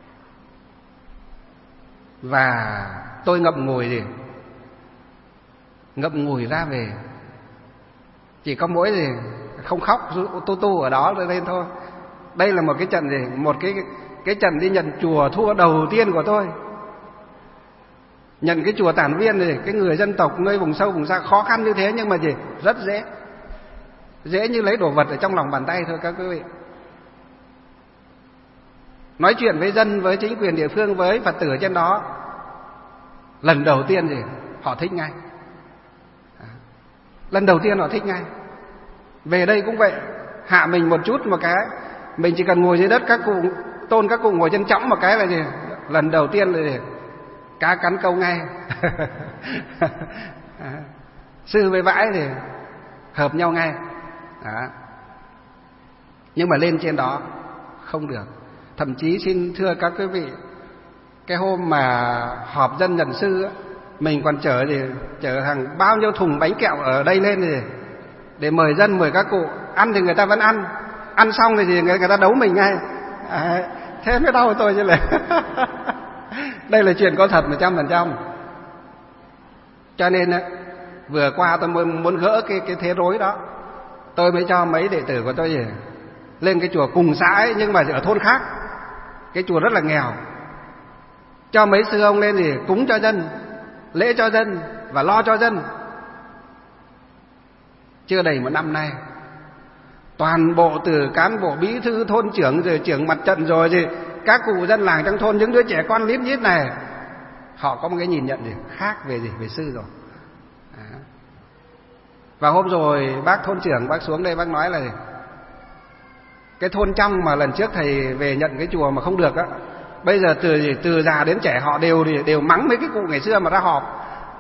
Và tôi ngậm ngùi gì? Ngậm ngùi ra về. Chỉ có mỗi gì không khóc tu tu ở đó lên thôi. Đây là một cái trận gì, một cái cái trận đi nhận chùa thua đầu tiên của tôi. Nhận cái chùa Tản Viên này, cái người dân tộc nơi vùng sâu vùng xa khó khăn như thế nhưng mà gì rất dễ, dễ như lấy đồ vật ở trong lòng bàn tay thôi các quý vị. Nói chuyện với dân, với chính quyền địa phương, với Phật tử ở trên đó, lần đầu tiên gì họ thích ngay. Lần đầu tiên họ thích ngay. Về đây cũng vậy, hạ mình một chút một cái, mình chỉ cần ngồi dưới đất, các cụ tôn các cụ ngồi trên chõng một cái là gì, lần đầu tiên là gì, cá cắn câu ngay. Sư với vãi thì hợp nhau ngay. Đó. Nhưng mà lên trên đó không được. Thậm chí xin thưa các quý vị, cái hôm mà họp dân nhận sư á, mình còn chở gì chở hàng bao nhiêu thùng bánh kẹo ở đây lên gì để mời dân, mời các cụ ăn thì người ta vẫn ăn, ăn xong thì gì người, người ta đấu mình ngay. À, thế mới đau tôi chứ lại. Đây là chuyện có thật một trăm phần trăm. Cho nên á, vừa qua tôi muốn, muốn gỡ cái cái thế rối đó, tôi mới cho mấy đệ tử của tôi gì lên cái chùa cùng xã ấy, nhưng mà ở thôn khác, cái chùa rất là nghèo, cho mấy sư ông lên gì cúng cho dân, lễ cho dân và lo cho dân. Chưa đầy một năm nay, toàn bộ từ cán bộ bí thư thôn trưởng rồi trưởng mặt trận rồi gì các cụ dân làng trong thôn, những đứa trẻ con lít nhít này, họ có một cái nhìn nhận gì khác về gì về sư rồi. Đó. Và hôm rồi bác thôn trưởng bác xuống đây bác nói là gì? Cái thôn trong mà lần trước thầy về nhận cái chùa mà không được á, bây giờ từ gì từ già đến trẻ họ đều đều mắng mấy cái cụ ngày xưa mà ra họp.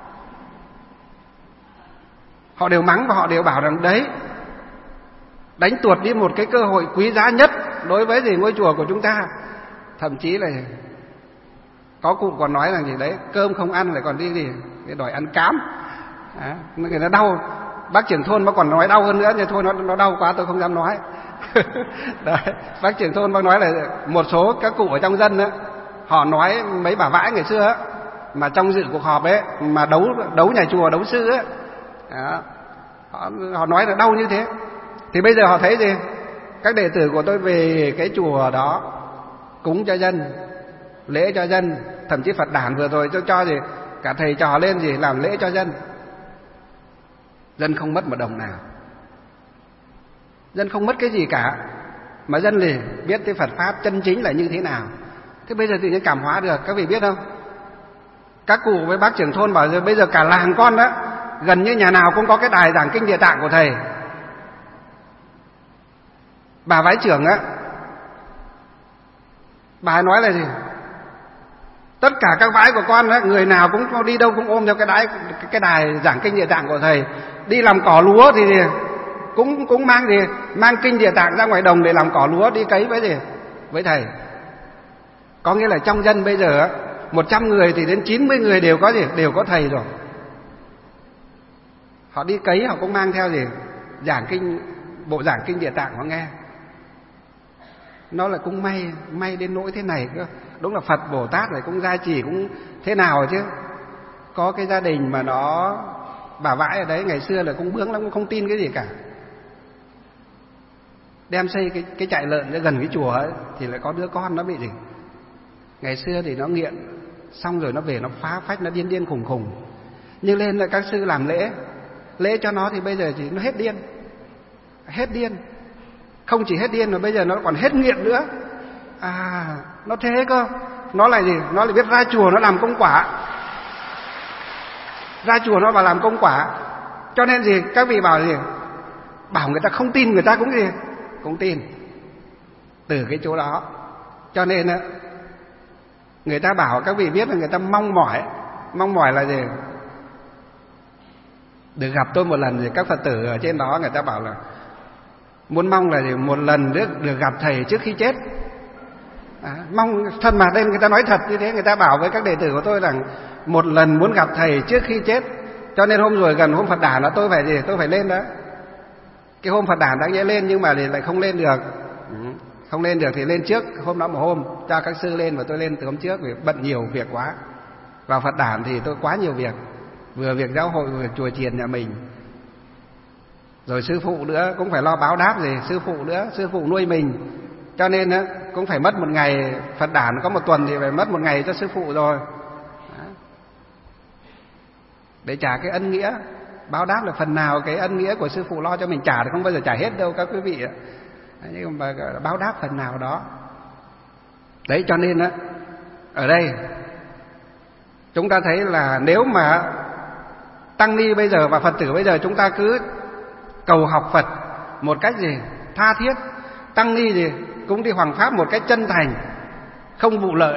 Họ đều mắng và họ đều bảo rằng đấy, đánh tuột đi một cái cơ hội quý giá nhất đối với gì ngôi chùa của chúng ta. Thậm chí là có cụ còn nói rằng gì đấy, cơm không ăn lại còn đi gì để đòi ăn cám. Đó, người ta đau. Bác trưởng thôn bác còn nói đau hơn nữa, nhưng thôi nó nó đau quá tôi không dám nói. Đấy, bác trưởng thôn bác nói là một số các cụ ở trong dân á, họ nói mấy bà vãi ngày xưa á, mà trong dự cuộc họp ấy mà đấu đấu nhà chùa, đấu sư á, đó, họ, họ nói là đau như thế. Thì bây giờ họ thấy gì? Các đệ tử của tôi về cái chùa đó cúng cho dân, lễ cho dân, thậm chí Phật đản vừa rồi tôi cho gì cả thầy trò lên gì làm lễ cho dân. Dân không mất một đồng nào, dân không mất cái gì cả, mà dân thì biết cái Phật pháp chân chính là như thế nào. Thế bây giờ tự nhiên cảm hóa được, các vị biết không? Các cụ với bác trưởng thôn bảo rồi bây giờ cả làng con đó, gần như nhà nào cũng có cái đài giảng kinh Địa Tạng của thầy. Bà vái trưởng á, bà ấy nói là gì? Tất cả các vái của con á, người nào cũng đi đâu cũng ôm theo cái đài cái đài giảng kinh Địa Tạng của thầy. Đi làm cỏ lúa thì gì? cũng cũng mang gì mang kinh Địa Tạng ra ngoài đồng để làm cỏ lúa đi cấy với gì với thầy. Có nghĩa là trong dân bây giờ một trăm người thì đến chín mươi người đều có gì đều có thầy rồi. Họ đi cấy họ cũng mang theo gì giảng kinh, bộ giảng kinh Địa Tạng họ nghe. Nó là cũng may may đến nỗi thế này cơ. Đúng là Phật Bồ Tát này cũng gia trì cũng thế nào chứ. Có cái gia đình mà nó bà vãi ở đấy ngày xưa là cũng bướng lắm, cũng không tin cái gì cả. Đem xây cái cái trại lợn ra gần cái chùa ấy, thì lại có đứa con nó bị gì. Ngày xưa thì nó nghiện, xong rồi nó về nó phá phách, nó điên điên khùng khùng. Nhưng lên lại các sư làm lễ, lễ cho nó thì bây giờ chỉ nó hết điên, hết điên. Không chỉ hết điên mà bây giờ nó còn hết nghiện nữa. À, nó thế cơ. Nó là gì? Nó lại biết ra chùa nó làm công quả. Ra chùa nó vào làm công quả. Cho nên gì? Các vị bảo gì? Bảo người ta không tin, người ta cũng gì? Cũng tin. Từ cái chỗ đó. Cho nên người ta bảo các vị biết là người ta mong mỏi. Mong mỏi là gì? Được gặp tôi một lần thì các Phật tử ở trên đó người ta bảo là muốn mong là gì? Một lần được, được gặp thầy trước khi chết. À, mong thân mà đây người ta nói thật như thế. Người ta bảo với các đệ tử của tôi rằng một lần muốn gặp thầy trước khi chết. Cho nên hôm rồi gần hôm Phật đản là tôi phải gì? Tôi phải lên đó. Cái hôm Phật đản đã nghĩa lên nhưng mà thì lại không lên được. Không lên được thì lên trước hôm đó một hôm cho các sư lên, và tôi lên từ hôm trước vì bận nhiều việc quá. Vào Phật đản thì tôi quá nhiều việc, vừa việc giáo hội vừa việc chùa chiền nhà mình. Rồi sư phụ nữa cũng phải lo báo đáp gì, sư phụ nữa, sư phụ nuôi mình. Cho nên á cũng phải mất một ngày, Phật đản có một tuần thì phải mất một ngày cho sư phụ rồi. Đó. Để trả cái ân nghĩa, báo đáp là phần nào cái ân nghĩa của sư phụ lo cho mình, trả thì không bao giờ trả hết đâu các quý vị ạ. Nhưng mà báo đáp phần nào đó. Đấy, cho nên á ở đây chúng ta thấy là nếu mà tăng ni bây giờ và Phật tử bây giờ chúng ta cứ cầu học Phật một cách gì tha thiết, tăng ni gì cũng đi hoằng pháp một cách chân thành, không vụ lợi,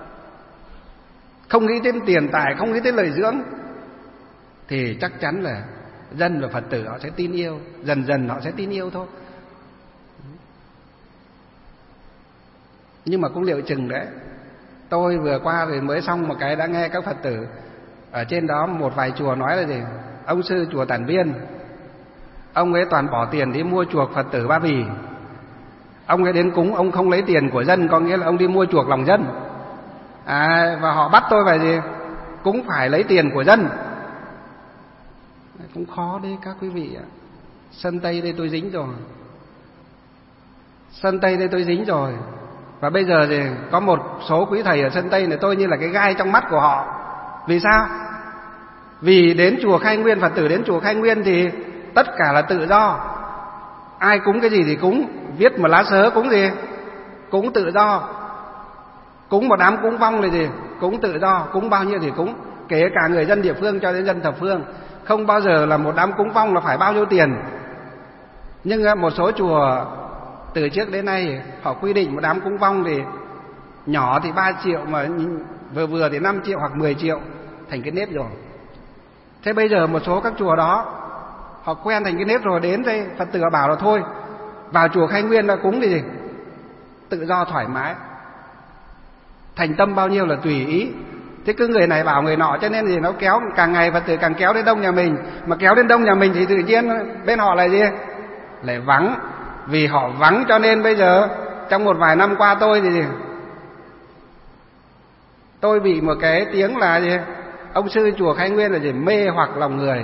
không nghĩ đến tiền tài, không nghĩ đến lời dưỡng, thì chắc chắn là dân và Phật tử họ sẽ tin yêu, dần dần họ sẽ tin yêu thôi. Nhưng mà cũng liệu chừng đấy. Tôi vừa qua thì mới xong một cái đã nghe các Phật tử ở trên đó một vài chùa nói là gì, ông sư chùa Tản Viên, ông ấy toàn bỏ tiền đi mua chuộc Phật tử Ba Vì. Ông ấy đến cúng, ông không lấy tiền của dân, có nghĩa là ông đi mua chuộc lòng dân. À, và họ bắt tôi phải gì, cũng phải lấy tiền của dân. Cũng khó đấy các quý vị ạ. Sân Tây đây tôi dính rồi, Sân Tây đây tôi dính rồi. Và bây giờ thì có một số quý thầy ở Sân Tây này tôi như là cái gai trong mắt của họ. Vì sao? Vì đến chùa Khai Nguyên, Phật tử đến chùa Khai Nguyên thì tất cả là tự do, ai cúng cái gì thì cúng, viết một lá sớ cúng gì, cúng tự do, cúng một đám cúng vong là gì, cúng tự do, cúng bao nhiêu thì cúng, kể cả người dân địa phương cho đến dân thập phương, không bao giờ là một đám cúng vong là phải bao nhiêu tiền. Nhưng một số chùa từ trước đến nay họ quy định một đám cúng vong thì nhỏ thì ba triệu, mà vừa vừa thì năm triệu hoặc mười triệu, thành cái nếp rồi. Thế bây giờ một số các chùa đó họ quen thành cái nếp rồi, đến đây Phật tử bảo là thôi vào chùa Khai Nguyên là cúng thì gì tự do thoải mái, thành tâm bao nhiêu là tùy ý. Thế cứ người này bảo người nọ, cho nên gì nó kéo càng ngày Phật tử càng kéo đến đông nhà mình. Mà kéo đến đông nhà mình thì tự nhiên bên họ là gì, lại vắng. Vì họ vắng cho nên bây giờ trong một vài năm qua tôi thì gì, tôi bị một cái tiếng là gì, ông sư chùa Khai Nguyên là gì, mê hoặc lòng người,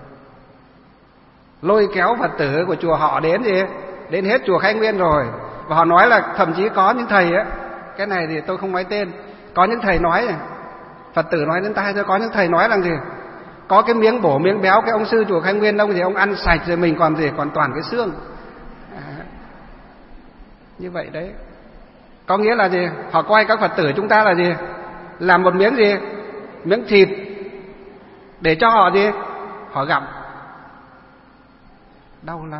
lôi kéo Phật tử của chùa họ đến gì, đến hết chùa Khai Nguyên rồi. Và họ nói là thậm chí có những thầy á, cái này thì tôi không nói tên, có những thầy nói, Phật tử nói đến tai tôi, có những thầy nói rằng gì, có cái miếng bổ miếng béo cái ông sư chùa Khai Nguyên ông gì, ông ăn sạch rồi mình còn gì, còn toàn cái xương. À, như vậy đấy. Có nghĩa là gì, họ coi các Phật tử chúng ta là gì, làm một miếng gì, miếng thịt để cho họ gì, họ gặm. Đau lắm.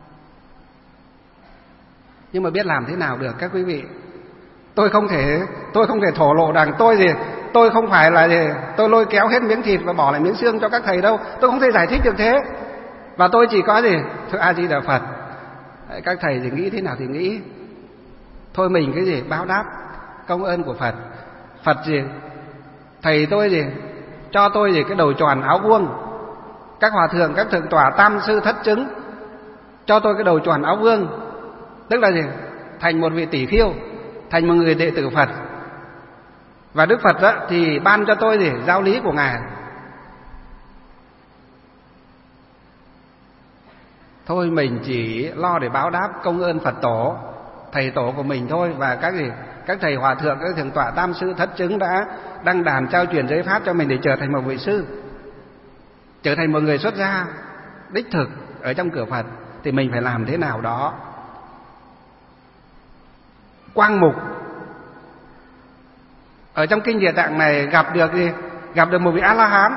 Nhưng mà biết làm thế nào được các quý vị. Tôi không thể tôi không thể thổ lộ rằng tôi gì, tôi không phải là gì, tôi lôi kéo hết miếng thịt và bỏ lại miếng xương cho các thầy đâu. Tôi không thể giải thích được thế. Và tôi chỉ có gì, thưa A Di Đà Phật, các thầy thì nghĩ thế nào thì nghĩ, thôi mình cái gì báo đáp công ơn của Phật. Phật gì, thầy tôi gì cho tôi gì cái đầu tròn áo vuông, các hòa thượng các thượng tọa tam sư thất chứng cho tôi cái đầu tròn áo vuông, tức là gì, thành một vị tỷ khiêu, thành một người đệ tử Phật. Và Đức Phật đó thì ban cho tôi gì giáo lý của Ngài. Thôi mình chỉ lo để báo đáp công ơn Phật tổ, thầy tổ của mình thôi. Và các gì, các thầy hòa thượng, các thượng tọa tam sư thất chứng đã đăng đàn trao truyền giới pháp cho mình để trở thành một vị sư, trở thành một người xuất gia đích thực ở trong cửa Phật. Thì mình phải làm thế nào đó. Quang Mục ở trong kinh Địa Tạng này gặp được gì, gặp được một vị A La Hán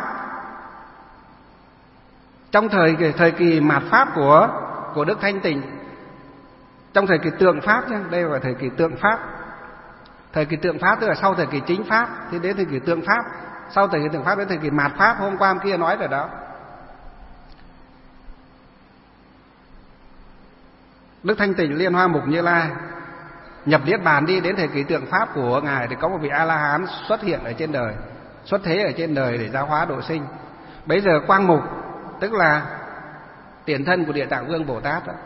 trong thời thời kỳ mạt pháp của của Đức Thanh Tịnh, trong thời kỳ tượng pháp nhé, đây là thời kỳ tượng pháp. Thời kỳ tượng pháp tức là sau thời kỳ chính pháp thì đến thời kỳ tượng pháp, sau thời kỳ tượng pháp đến thời kỳ mạt pháp. Hôm qua hôm kia nói rồi đó. Đức Thanh Tịnh Liên Hoa Mục Như Lai nhập niết bàn đi, đến thời kỳ tượng pháp của Ngài thì có một vị A La Hán xuất hiện ở trên đời, xuất thế ở trên đời để giáo hóa độ sinh. Bây giờ Quang Mục tức là tiền thân của Địa Tạng Vương Bồ Tát đó.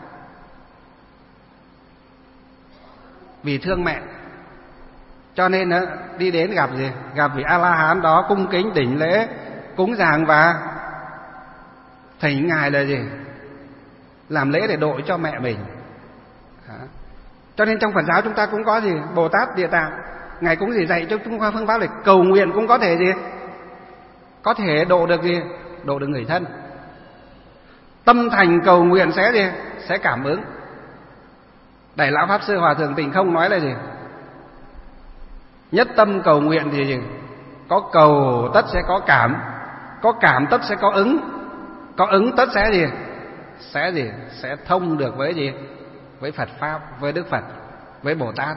Vì thương mẹ cho nên đó, đi đến gặp gì, gặp vị A La Hán đó, cung kính đỉnh lễ cúng dường và thỉnh Ngài là gì, làm lễ để độ cho mẹ mình. Đó. Cho nên trong Phật giáo chúng ta cũng có gì? Bồ Tát Địa Tạng, Ngài cũng gì dạy cho chúng ta phương pháp để cầu nguyện cũng có thể gì? Có thể độ được gì? Độ được người thân. Tâm thành cầu nguyện sẽ gì? Sẽ cảm ứng. Đại lão Pháp Sư Hòa Thượng Tình Không nói là gì? Nhất tâm cầu nguyện thì gì? Có cầu tất sẽ có cảm, có cảm tất sẽ có ứng, có ứng tất sẽ gì? Sẽ gì? Sẽ thông được với gì? Với Phật Pháp, với Đức Phật, với Bồ Tát.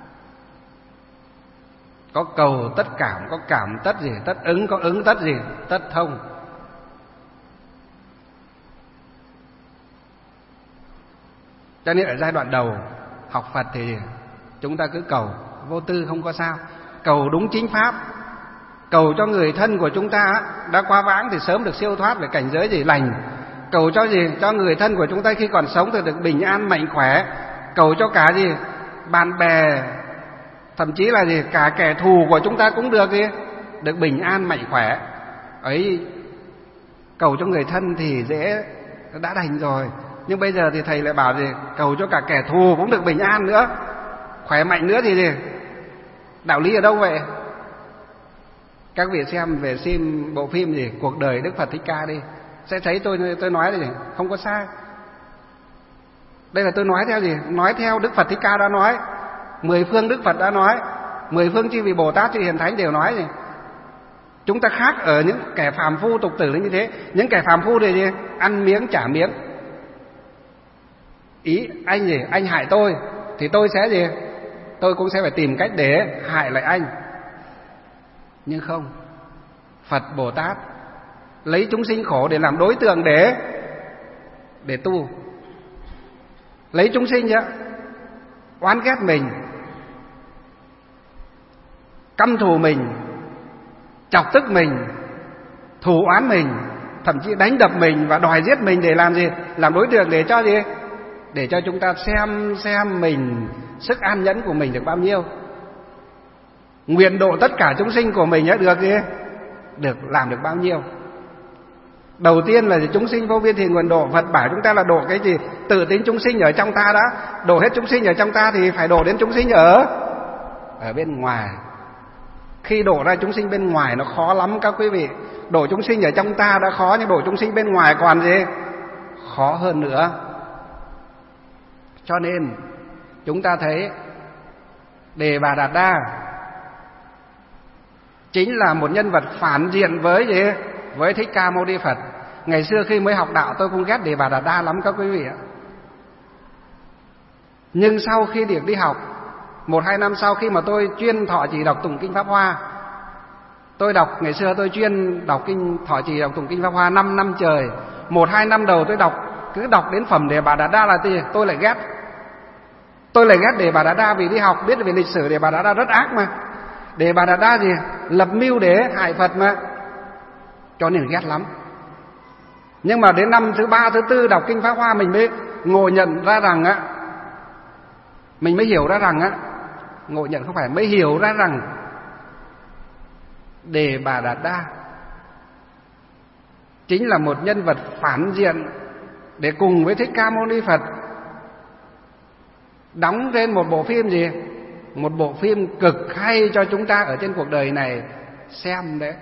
Có cầu tất cảm, có cảm tất gì? Tất ứng, có ứng tất gì? Tất thông. Cho nên ở giai đoạn đầu học Phật thì chúng ta cứ cầu vô tư không có sao. Cầu đúng chính pháp, cầu cho người thân của chúng ta đã quá vãng thì sớm được siêu thoát về cảnh giới gì lành. Cầu cho gì? Cho người thân của chúng ta khi còn sống thì được bình an mạnh khỏe. Cầu cho cả gì? Bạn bè, thậm chí là gì? Cả kẻ thù của chúng ta cũng được gì? Được bình an mạnh khỏe. Ấy, cầu cho người thân thì dễ, đã đành rồi. Nhưng bây giờ thì thầy lại bảo gì? Cầu cho cả kẻ thù cũng được bình an nữa, khỏe mạnh nữa thì gì? Đạo lý ở đâu vậy? Các vị xem về phim, bộ phim gì Cuộc Đời Đức Phật Thích Ca đi, sẽ thấy tôi tôi nói là gì? Không có sai. Đây là tôi nói theo gì? Nói theo Đức Phật Thích Ca đã nói, mười phương Đức Phật đã nói, mười phương chư vị Bồ Tát chư Hiền Thánh đều nói gì? Chúng ta khác ở những kẻ phàm phu tục tử như thế. Những kẻ phàm phu thì gì? Ăn miếng trả miếng. Ý anh gì? Anh hại tôi thì tôi sẽ gì? Tôi cũng sẽ phải tìm cách để hại lại anh. Nhưng không, Phật Bồ Tát lấy chúng sinh khổ để làm đối tượng để để tu. Lấy chúng sinh nhá, oán ghét mình, căm thù mình, chọc tức mình, thù oán mình, thậm chí đánh đập mình và đòi giết mình để làm gì? Làm đối tượng để cho gì? Để cho chúng ta xem xem mình, sức an nhẫn của mình được bao nhiêu. Nguyện độ tất cả chúng sinh của mình nhá, được gì? Được làm được bao nhiêu. Đầu tiên là chúng sinh vô biên thì nguyện độ. Phật bảo chúng ta là độ cái gì? Tự tính chúng sinh ở trong ta đã. Độ hết chúng sinh ở trong ta thì phải độ đến chúng sinh ở ở bên ngoài. Khi đổ ra chúng sinh bên ngoài nó khó lắm các quý vị. Đổ chúng sinh ở trong ta đã khó, nhưng đổ chúng sinh bên ngoài còn gì? Khó hơn nữa. Cho nên chúng ta thấy Đề Bà Đạt Đa chính là một nhân vật phản diện với gì? Với Thích Ca Mâu Ni Phật. Ngày xưa khi mới học đạo tôi cũng ghét Đề Bà Đạt Đa lắm các quý vị ạ. Nhưng sau khi được đi học, một hai năm sau khi mà tôi chuyên thọ trì đọc tụng kinh Pháp Hoa, tôi đọc, ngày xưa tôi chuyên đọc kinh thọ trì đọc tụng kinh Pháp Hoa năm năm trời. Một hai năm đầu tôi đọc, cứ đọc đến phẩm Đề Bà Đạt Đa là gì? Tôi lại ghét. Tôi lại ghét Đề Bà Đạt Đa vì đi học biết về lịch sử Đề Bà Đạt Đa rất ác mà. Đề Bà Đạt Đa gì? Lập mưu để hại Phật mà. Cho nên ghét lắm. Nhưng mà đến năm thứ ba, thứ tư đọc kinh Pháp Hoa mình mới ngộ nhận ra rằng á, mình mới hiểu ra rằng á, ngộ nhận không phải, mới hiểu ra rằng Đề Bà Đạt Đa chính là một nhân vật phản diện để cùng với Thích Ca Mâu Ni Phật đóng trên một bộ phim gì? Một bộ phim cực hay cho chúng ta ở trên cuộc đời này xem đấy.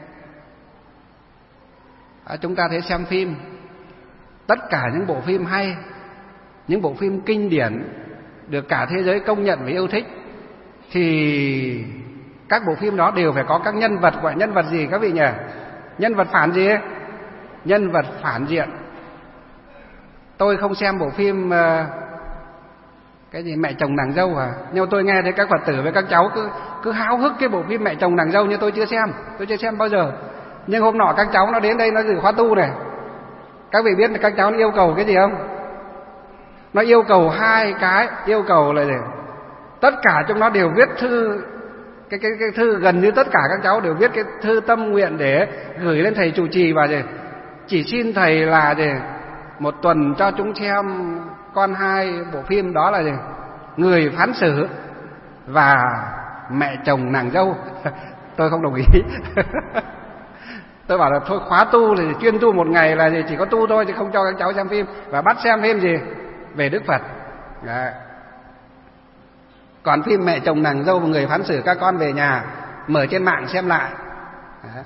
À, chúng ta thấy xem phim, tất cả những bộ phim hay, những bộ phim kinh điển được cả thế giới công nhận và yêu thích, thì các bộ phim đó đều phải có các nhân vật, gọi nhân vật gì các vị nhỉ? Nhân vật phản gì? Nhân vật phản diện. Tôi không xem bộ phim uh, cái gì Mẹ Chồng Nàng Dâu à, nhưng tôi nghe thấy các Phật tử với các cháu cứ cứ háo hức cái bộ phim Mẹ Chồng Nàng Dâu, nhưng tôi chưa xem, tôi chưa xem bao giờ. Nhưng hôm nọ các cháu nó đến đây nó dự khóa tu này, các vị biết là các cháu nó yêu cầu cái gì không? Nó yêu cầu hai cái, yêu cầu là gì? Tất cả chúng nó đều viết thư, cái cái cái thư, gần như tất cả các cháu đều viết cái thư tâm nguyện để gửi lên thầy trụ trì, và gì? Chỉ xin thầy là gì? Một tuần cho chúng xem con hai bộ phim đó là gì? Người Phán Xử và Mẹ Chồng Nàng Dâu. Tôi không đồng ý. Tôi bảo là thôi khóa tu thì chuyên tu một ngày là gì, chỉ có tu thôi chứ không cho các cháu xem phim, và bắt xem phim gì về Đức Phật. Đấy. Còn phim Mẹ chồng nàng dâu và Người phán xử các con về nhà mở trên mạng xem lại. Đấy.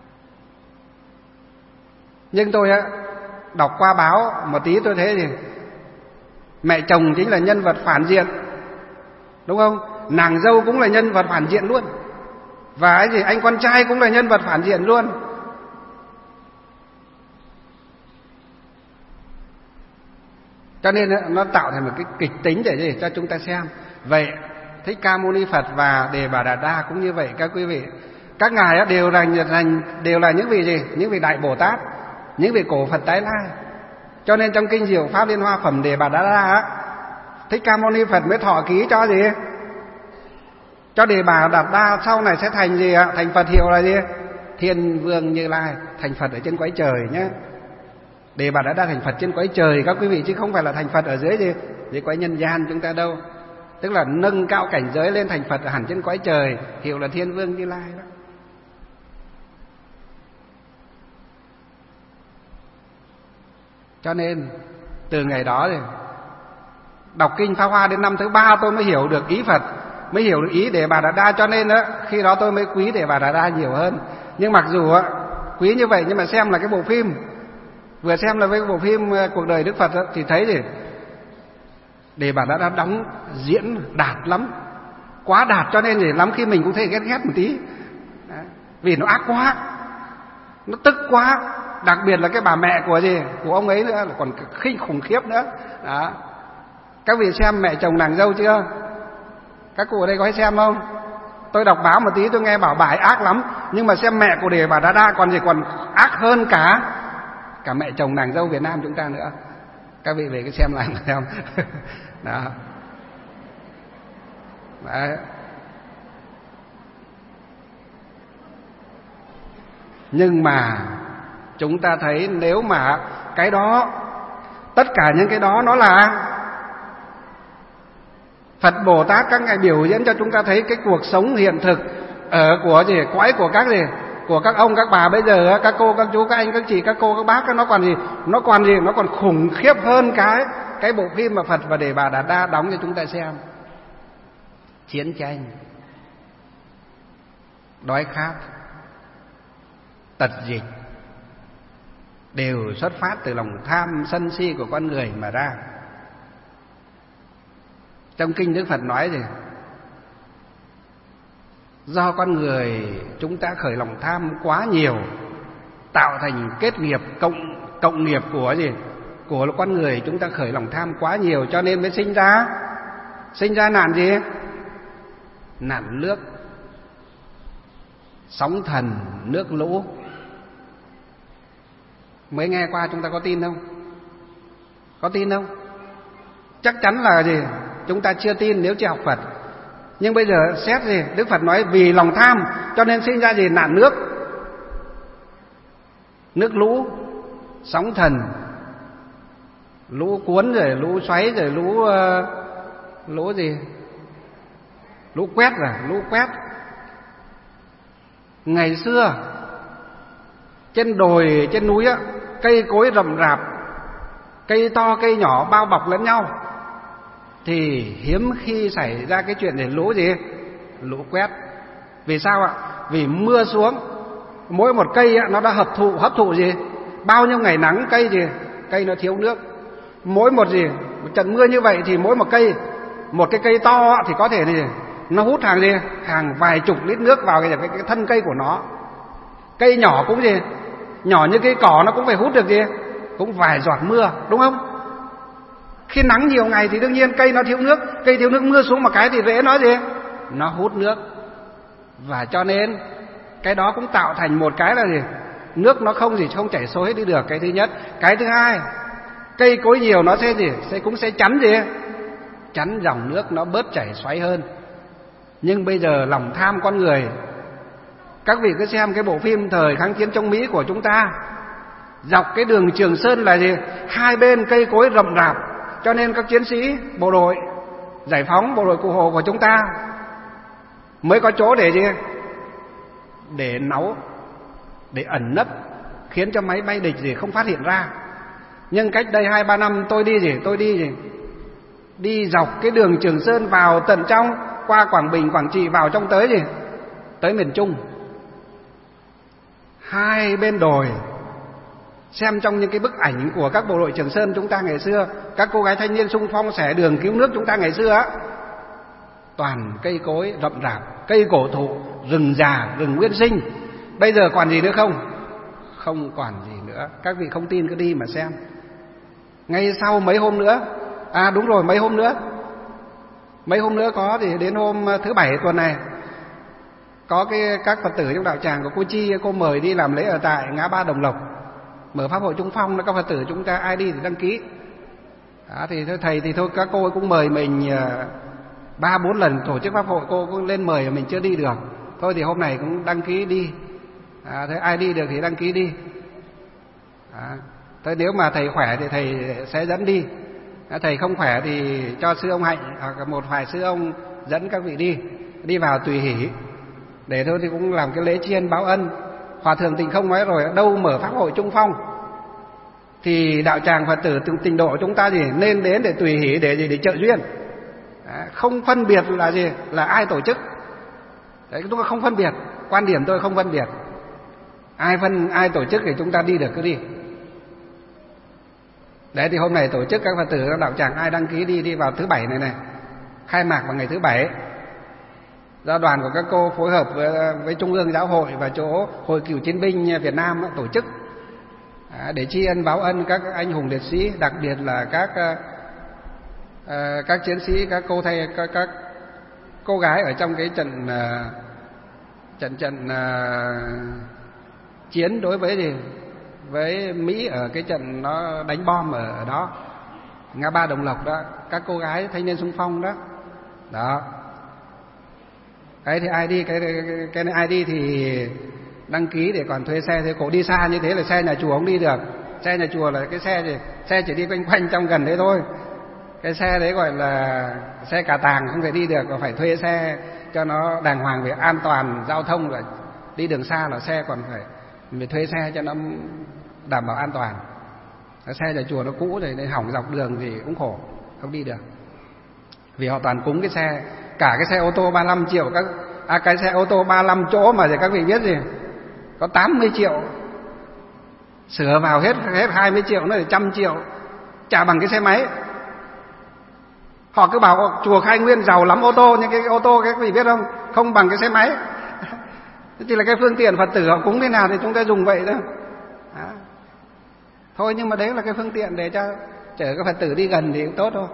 Nhưng tôi á đọc qua báo một tí tôi thấy thì mẹ chồng chính là nhân vật phản diện, đúng không? Nàng dâu cũng là nhân vật phản diện luôn, và cái gì anh con trai cũng là nhân vật phản diện luôn. Cho nên nó tạo thành một cái kịch tính để gì cho chúng ta xem. Vậy Thích Ca Mâu Ni Phật và Đề Bà Đạt Đa cũng như vậy các quý vị. Các ngài đều là đều là những vị gì? Những vị đại Bồ Tát, những vị cổ Phật tái lai. Cho nên trong kinh Diệu Pháp Liên Hoa Phẩm Đề Bà Đạt Đa, Thích Ca Mâu Ni Phật mới thọ ký cho gì? Cho Đề Bà Đạt Đa sau này sẽ thành gì ạ? Thành Phật hiệu là gì? Thiên Vương Như Lai, thành Phật ở trên cõi trời nhé. Đề Bà Đạt Đa thành Phật trên cõi trời các quý vị, chứ không phải là thành Phật ở dưới gì? Dưới cõi nhân gian chúng ta đâu. Tức là nâng cao cảnh giới lên thành Phật hẳn trên cõi trời, hiệu là Thiên Vương Như Lai đó. Cho nên từ ngày đó thì đọc kinh Pháp Hoa đến năm thứ ba tôi mới hiểu được ý Phật, mới hiểu được ý Đề Bà Đạt Đa. Cho nên đó, khi đó tôi mới quý Đề Bà Đạt Đa nhiều hơn. Nhưng mặc dù á, quý như vậy nhưng mà xem là cái bộ phim, vừa xem là với bộ phim Cuộc Đời Đức Phật đó, thì thấy thì Đề Bà Đạt Đa đóng diễn đạt lắm, quá đạt, cho nên thì lắm khi mình cũng thấy ghét ghét một tí. Đấy. Vì nó ác quá, nó tức quá. Đặc biệt là cái bà mẹ của gì của ông ấy nữa là còn khinh khủng khiếp nữa đó. Các vị xem Mẹ chồng nàng dâu chưa? Các cụ ở đây có hay xem không? Tôi đọc báo một tí tôi nghe bảo bài ác lắm, nhưng mà xem mẹ của Đề Bà Đạt Đa còn gì còn ác hơn cả cả Mẹ chồng nàng dâu Việt Nam chúng ta nữa. Các vị về cái xem lại mà xem. Đó. Đấy. Nhưng mà chúng ta thấy nếu mà cái đó, tất cả những cái đó nó là Phật Bồ Tát các ngài biểu diễn cho chúng ta thấy cái cuộc sống hiện thực ở của gì cõi của các gì của các ông các bà bây giờ, các cô các chú các anh các chị các cô các bác, nó còn gì nó còn gì nó còn khủng khiếp hơn cái cái bộ phim mà Phật và Đề Bà Đạt Đa đóng cho chúng ta xem. Chiến tranh, đói khát, tật dịch đều xuất phát từ lòng tham sân si của con người mà ra. Trong kinh Đức Phật nói gì? Do con người chúng ta khởi lòng tham quá nhiều, tạo thành kết nghiệp cộng cộng nghiệp của gì? Của con người chúng ta khởi lòng tham quá nhiều, cho nên mới sinh ra sinh ra nạn gì? Nạn nước, sóng thần, nước lũ. Mới nghe qua chúng ta có tin không? Có tin không? Chắc chắn là gì? Chúng ta chưa tin nếu chưa học Phật. Nhưng bây giờ xét gì? Đức Phật nói vì lòng tham cho nên sinh ra gì? Nạn nước, nước lũ, sóng thần, lũ cuốn rồi lũ xoáy rồi lũ uh, lũ gì? Lũ quét rồi, lũ quét. Ngày xưa trên đồi, trên núi á, cây cối rậm rạp, cây to cây nhỏ bao bọc lẫn nhau, thì hiếm khi xảy ra cái chuyện để lũ gì? Lũ quét. Vì sao ạ? Vì mưa xuống, mỗi một cây á, nó đã hấp thụ hấp thụ gì? Bao nhiêu ngày nắng cây gì? Cây nó thiếu nước. Mỗi một gì? Một trận mưa như vậy thì mỗi một cây, một cái cây to á, thì có thể gì? Nó hút hàng gì? Hàng vài chục lít nước vào cái, cái, cái thân cây của nó. Cây nhỏ cũng gì? Nhỏ như cây cỏ nó cũng phải hút được gì? Cũng vài giọt mưa, đúng không? Khi nắng nhiều ngày thì đương nhiên cây nó thiếu nước, cây thiếu nước mưa xuống một cái thì rễ nó gì? Nó hút nước. Và cho nên cái đó cũng tạo thành một cái là gì? Nước nó không gì không chảy xối đi được, cái thứ nhất. Cái thứ hai, cây cối nhiều nó sẽ gì? Sẽ cũng sẽ chắn gì? Chắn dòng nước nó bớt chảy xoáy hơn. Nhưng bây giờ lòng tham con người, các vị cứ xem cái bộ phim thời kháng chiến chống Mỹ của chúng ta, dọc cái đường Trường Sơn là gì? Hai bên cây cối rậm rạp, cho nên các chiến sĩ bộ đội giải phóng, bộ đội cụ Hồ của chúng ta mới có chỗ để gì? Để nấu, để ẩn nấp, khiến cho máy bay địch gì không phát hiện ra. Nhưng cách đây hai ba năm tôi đi gì, tôi đi gì, đi dọc cái đường Trường Sơn vào tận trong, qua Quảng Bình, Quảng Trị vào trong tới gì, tới miền Trung. Hai bên đồi, xem trong những cái bức ảnh của các bộ đội Trường Sơn chúng ta ngày xưa, các cô gái thanh niên xung phong xẻ đường cứu nước chúng ta ngày xưa á, toàn cây cối rậm rạp, cây cổ thụ, rừng già, rừng nguyên sinh. Bây giờ còn gì nữa không? Không còn gì nữa. Các vị không tin cứ đi mà xem. Ngay sau mấy hôm nữa, à đúng rồi, mấy hôm nữa, mấy hôm nữa có thì đến hôm thứ bảy tuần này, có cái các Phật tử trong đạo tràng của cô Chi, cô mời đi làm lễ ở tại ngã ba Đồng Lộc, mở pháp hội Trung Phong. Các Phật tử chúng ta ai đi thì đăng ký. Đó, thì thầy thì thôi các cô cũng mời mình ba bốn lần tổ chức pháp hội, cô cũng lên mời mình chưa đi được. Thôi thì hôm này cũng đăng ký đi. À, thế ai đi được thì đăng ký đi. À, thế nếu mà thầy khỏe thì thầy sẽ dẫn đi. À, thầy không khỏe thì cho sư ông Hạnh hoặc một vài sư ông dẫn các vị đi, đi vào tùy hỷ. Để thôi thì cũng làm cái lễ tri ân báo ân. Hòa thượng Tịnh Không nói rồi, đâu mở pháp hội Trung Phong thì đạo tràng Phật tử Tịnh Độ chúng ta gì nên đến để tùy hỷ, để gì, để trợ duyên. À, không phân biệt là gì, là ai tổ chức. Đấy, chúng ta không phân biệt, quan điểm tôi không phân biệt. Ai phân ai tổ chức thì chúng ta đi được cứ đi. Đấy thì hôm nay tổ chức các Phật tử đạo tràng ai đăng ký đi, đi vào thứ bảy này này, khai mạc vào ngày thứ bảy. Do đoàn của các cô phối hợp với, với Trung ương Giáo hội và chỗ Hội Cựu Chiến binh Việt Nam tổ chức à, để tri ân báo ân các anh hùng liệt sĩ, đặc biệt là các uh, các chiến sĩ, các cô thầy, các, các cô gái ở trong cái trận uh, trận trận uh, chiến đối với gì với Mỹ ở cái trận nó đánh bom ở, ở đó ngã ba Đồng Lộc đó, các cô gái thanh niên xung phong đó. Đó. Cái thì ai đi, cái cái, cái này ai đi thì đăng ký để còn thuê xe. Thế cổ đi xa như thế là xe nhà chùa không đi được. Xe nhà chùa là cái xe gì, xe chỉ đi quanh quanh trong gần đấy thôi. Cái xe đấy gọi là xe cà tàng, không thể đi được, phải thuê xe cho nó đàng hoàng về an toàn giao thông. Rồi đi đường xa là xe còn phải mình thuê xe cho nó đảm bảo an toàn. Cái xe nhà chùa nó cũ rồi nên hỏng dọc đường thì cũng khổ, không đi được. Vì họ toàn cúng cái xe, cả cái xe ô tô ba mươi lăm triệu, các à, cái xe ô tô ba mươi lăm chỗ mà các vị biết gì, có tám mươi triệu, sửa vào hết hết hai mươi triệu nữa thì trăm triệu, chả bằng cái xe máy. Họ cứ bảo chùa Khai Nguyên giàu lắm ô tô, nhưng cái ô tô các vị biết không, không bằng cái xe máy. Chỉ là cái phương tiện Phật tử họ cúng thế nào thì chúng ta dùng vậy thôi. Đó. Thôi nhưng mà đấy là cái phương tiện để cho chở các Phật tử đi gần thì cũng tốt thôi.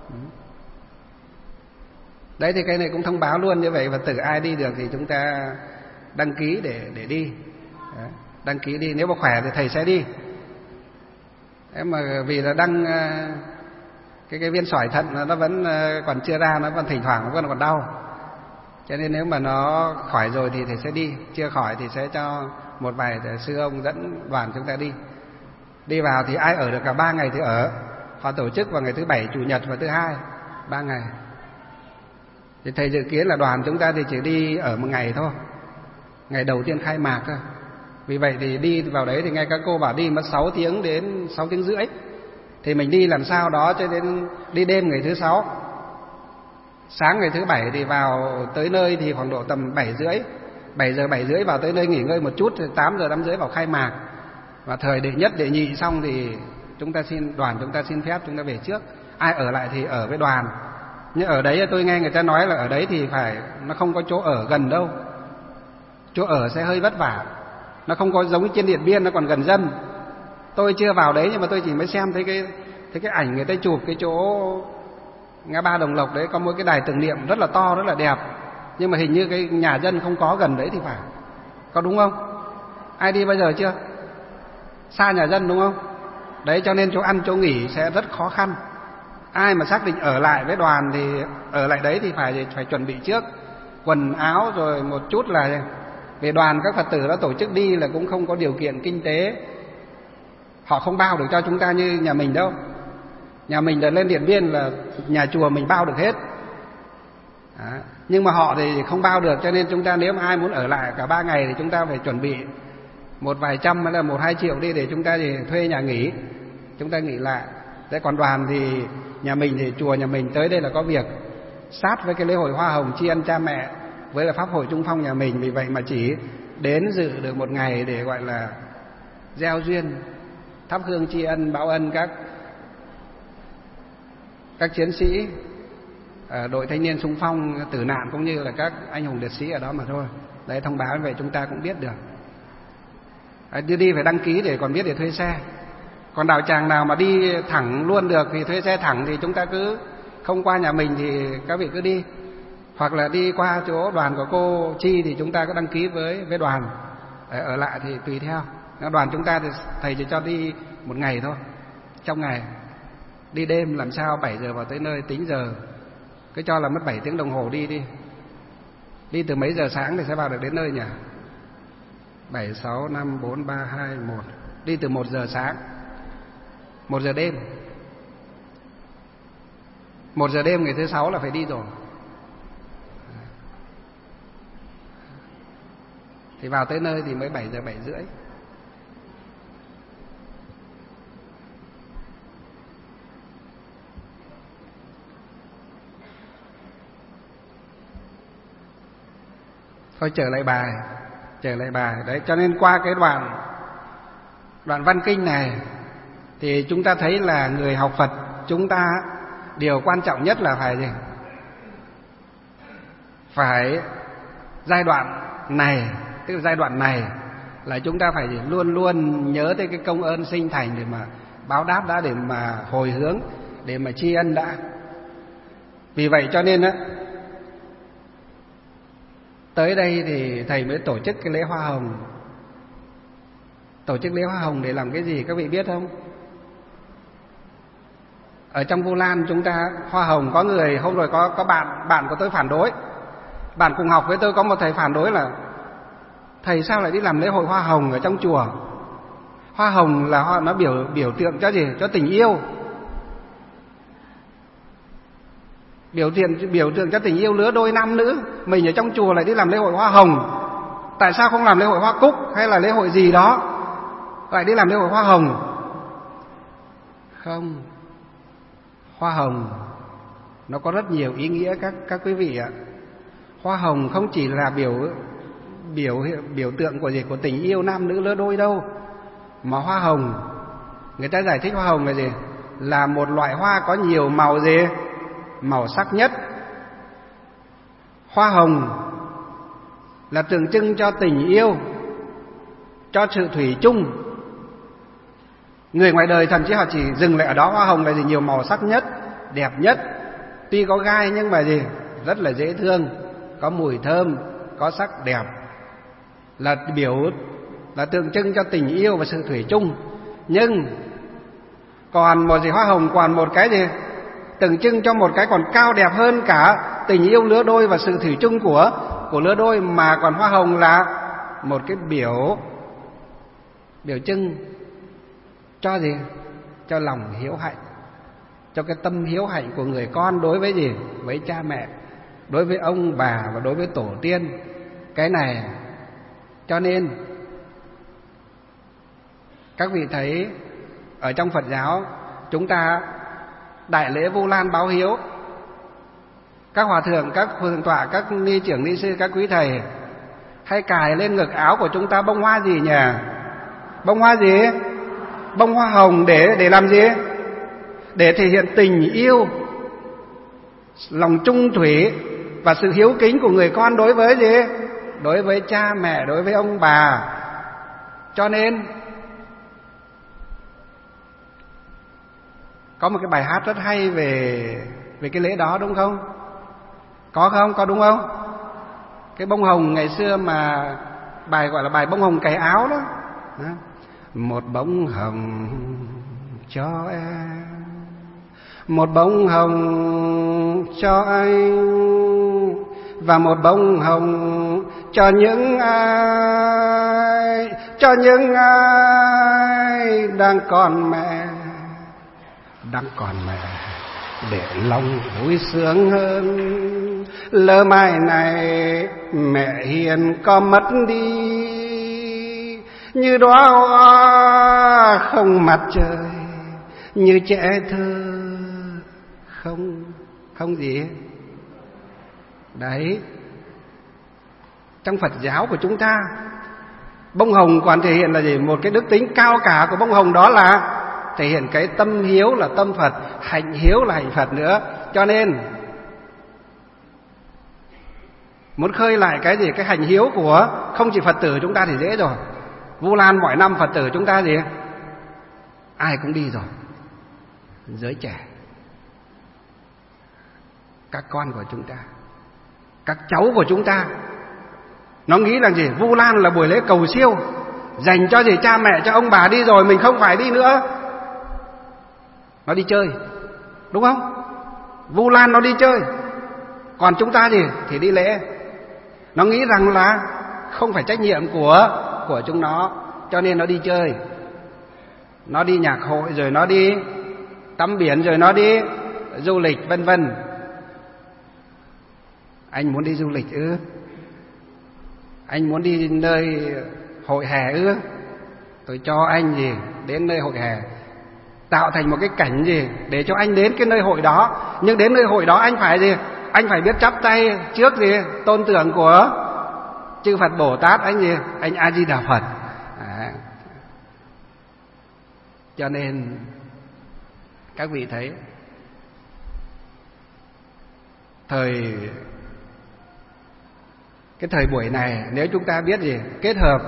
Đấy thì cái này cũng thông báo luôn như vậy, Phật tử ai đi được thì chúng ta đăng ký để để đi. Đó. Đăng ký đi, nếu mà khỏe thì thầy sẽ đi. Thế mà vì là đăng cái cái viên sỏi thận nó vẫn còn chưa ra, nó vẫn thỉnh thoảng nó vẫn còn đau. Cho nên nếu mà nó khỏi rồi thì thầy sẽ đi, chưa khỏi thì sẽ cho một vài sư ông dẫn đoàn chúng ta đi. Đi vào thì ai ở được cả ba ngày thì ở. Họ tổ chức vào ngày thứ bảy, chủ nhật và thứ hai, ba ngày. Thì thầy dự kiến là đoàn chúng ta thì chỉ đi ở một ngày thôi, ngày đầu tiên khai mạc thôi. Vì vậy thì đi vào đấy thì nghe các cô bảo đi mất sáu tiếng đến sáu tiếng rưỡi. Thì mình đi làm sao đó cho đến đi đêm ngày thứ sáu. Sáng ngày thứ bảy thì vào tới nơi thì khoảng độ tầm bảy rưỡi, bảy giờ bảy rưỡi vào tới nơi nghỉ ngơi một chút, thì tám giờ năm rưỡi vào khai mạc. Và thời đệ nhất đệ nhị xong thì chúng ta xin đoàn chúng ta xin phép chúng ta về trước. Ai ở lại thì ở với đoàn. Nhưng ở đấy tôi nghe người ta nói là ở đấy thì phải nó không có chỗ ở gần đâu, chỗ ở sẽ hơi vất vả, nó không có giống trên Điện Biên nó còn gần dân. Tôi chưa vào đấy nhưng mà tôi chỉ mới xem thấy cái thấy cái ảnh người ta chụp cái chỗ ngã ba Đồng Lộc đấy có một cái đài tưởng niệm rất là to, rất là đẹp, nhưng mà hình như cái nhà dân không có gần đấy thì phải, có đúng không? Ai đi bao giờ chưa? Xa nhà dân đúng không? Đấy, cho nên chỗ ăn chỗ nghỉ sẽ rất khó khăn. Ai mà xác định ở lại với đoàn thì ở lại đấy thì phải phải chuẩn bị trước quần áo, rồi một chút là về đoàn các Phật tử đã tổ chức đi là cũng không có điều kiện kinh tế, họ không bao được cho chúng ta như nhà mình đâu. Nhà mình đã lên Điện Biên là nhà chùa mình bao được hết. Đó. Nhưng mà họ thì không bao được, cho nên chúng ta nếu mà ai muốn ở lại cả ba ngày thì chúng ta phải chuẩn bị một vài trăm hay là một hai triệu đi để chúng ta thì thuê nhà nghỉ, chúng ta nghỉ lại. Thế còn đoàn thì nhà mình thì chùa nhà mình tới đây là có việc sát với cái lễ hội hoa hồng tri ân cha mẹ với là pháp hội Trung Phong nhà mình, vì vậy mà chỉ đến dự được một ngày để gọi là gieo duyên, thắp hương tri ân báo ân các các chiến sĩ đội thanh niên xung phong tử nạn cũng như là các anh hùng liệt sĩ ở đó mà thôi. Đấy, thông báo vậy chúng ta cũng biết được. Đấy, đi đi phải đăng ký để còn biết để thuê xe. Còn đạo tràng nào mà đi thẳng luôn được thì thuê xe thẳng thì chúng ta cứ không qua nhà mình thì các vị cứ đi, hoặc là đi qua chỗ đoàn của cô Chi thì chúng ta có đăng ký với với đoàn. Đấy, ở lại thì tùy theo. Đoàn chúng ta thì thầy chỉ cho đi một ngày thôi, trong ngày đi đêm làm sao bảy giờ vào tới nơi, tính giờ cứ cho là mất bảy tiếng đồng hồ đi đi. Đi từ mấy giờ sáng thì sẽ vào được đến nơi nhỉ? bảy, sáu, năm, bốn, ba, hai, một. Đi từ một giờ sáng, một giờ đêm. Một giờ đêm ngày thứ sáu là phải đi rồi. Thì vào tới nơi thì mới bảy giờ, bảy rưỡi. Thôi trở lại bài, trở lại bài. Đấy, cho nên qua cái đoạn đoạn văn kinh này thì chúng ta thấy là người học Phật chúng ta điều quan trọng nhất là phải gì? Phải giai đoạn này, tức là giai đoạn này là chúng ta phải luôn luôn nhớ tới cái công ơn sinh thành để mà báo đáp đã, để mà hồi hướng, để mà tri ân đã. Vì vậy cho nên á, tới đây thì thầy mới tổ chức cái lễ hoa hồng. Tổ chức lễ hoa hồng để làm cái gì các vị biết không? Ở trong Vu Lan chúng ta hoa hồng, có người hôm rồi có có bạn bạn của tôi phản đối. Bạn cùng học với tôi có một thầy phản đối là thầy sao lại đi làm lễ hội hoa hồng ở trong chùa? Hoa hồng là hoa, nó biểu biểu tượng cho gì? Cho tình yêu. Biểu tượng biểu tượng cho tình yêu lứa đôi nam nữ. Mình ở trong chùa lại đi làm lễ hội hoa hồng. Tại sao không làm lễ hội hoa cúc hay là lễ hội gì đó, lại đi làm lễ hội hoa hồng? Không. Hoa hồng nó có rất nhiều ý nghĩa các các quý vị ạ. Hoa hồng không chỉ là biểu biểu biểu tượng của gì, của tình yêu nam nữ lứa đôi đâu, mà hoa hồng, người ta giải thích hoa hồng là gì? Là một loại hoa có nhiều màu gì? Màu sắc nhất. Hoa hồng là tượng trưng cho tình yêu, cho sự thủy chung. Người ngoài đời thậm chí họ chỉ dừng lại ở đó. Hoa hồng là gì? Nhiều màu sắc nhất, đẹp nhất. Tuy có gai nhưng mà gì? Rất là dễ thương, có mùi thơm, có sắc đẹp. Là biểu, là tượng trưng cho tình yêu và sự thủy chung. Nhưng còn một gì? Hoa hồng còn một cái gì? Tượng trưng cho một cái còn cao đẹp hơn cả tình yêu lứa đôi và sự thủy chung của của lứa đôi, mà còn hoa hồng là một cái biểu biểu trưng cho gì? Cho lòng hiếu hạnh, cho cái tâm hiếu hạnh của người con đối với gì? Với cha mẹ, đối với ông bà và đối với tổ tiên. Cái này cho nên các vị thấy ở trong Phật giáo chúng ta đại lễ Vu Lan báo hiếu, các hòa thượng, các thượng tọa, các ni trưởng ni sư, các quý thầy hay cài lên ngực áo của chúng ta bông hoa gì nhỉ? Bông hoa gì? Bông hoa hồng. Để để làm gì? Để thể hiện tình yêu, lòng trung thủy và sự hiếu kính của người con đối với gì? Đối với cha mẹ, đối với ông bà. Cho nên có một cái bài hát rất hay về về cái lễ đó, đúng không? Có không? Có đúng không? Cái bông hồng ngày xưa mà bài gọi là bài bông hồng cài áo đó. Một bông hồng cho em, một bông hồng cho anh, và một bông hồng cho những ai, cho những ai đang còn mẹ, đang còn mẹ, để lòng vui sướng hơn. Lỡ mai này mẹ hiền có mất đi, như đóa hoa không mặt trời, như trẻ thơ không không gì đấy. Trong Phật giáo của chúng ta, bông hồng còn thể hiện là gì? Một cái đức tính cao cả của bông hồng đó là thể hiện cái tâm hiếu là tâm Phật, hạnh hiếu là hạnh Phật nữa. Cho nên muốn khơi lại cái gì? Cái hạnh hiếu của không chỉ Phật tử chúng ta thì dễ rồi. Vu Lan mỗi năm Phật tử chúng ta gì? Ai cũng đi rồi. Giới trẻ, các con của chúng ta, các cháu của chúng ta, nó nghĩ là gì? Vu Lan là buổi lễ cầu siêu, dành cho gì? Cha mẹ, cho ông bà đi rồi, mình không phải đi nữa. Nó đi chơi, đúng không? Vu Lan nó đi chơi, còn chúng ta gì? Thì đi lễ. Nó nghĩ rằng là không phải trách nhiệm của của chúng nó, cho nên nó đi chơi. Nó đi nhạc hội, rồi nó đi tắm biển, rồi nó đi du lịch vân vân. Anh muốn đi du lịch ư? Anh muốn đi nơi hội hè ư? Tôi cho anh gì? Đến nơi hội hè, tạo thành một cái cảnh gì để cho anh đến cái nơi hội đó. Nhưng đến nơi hội đó anh phải gì? Anh phải biết chắp tay trước gì? Tôn tượng của chư Phật Bồ Tát, anh gì? Anh A Di Đà Phật. À. Cho nên các vị thấy thời cái thời buổi này, nếu chúng ta biết gì kết hợp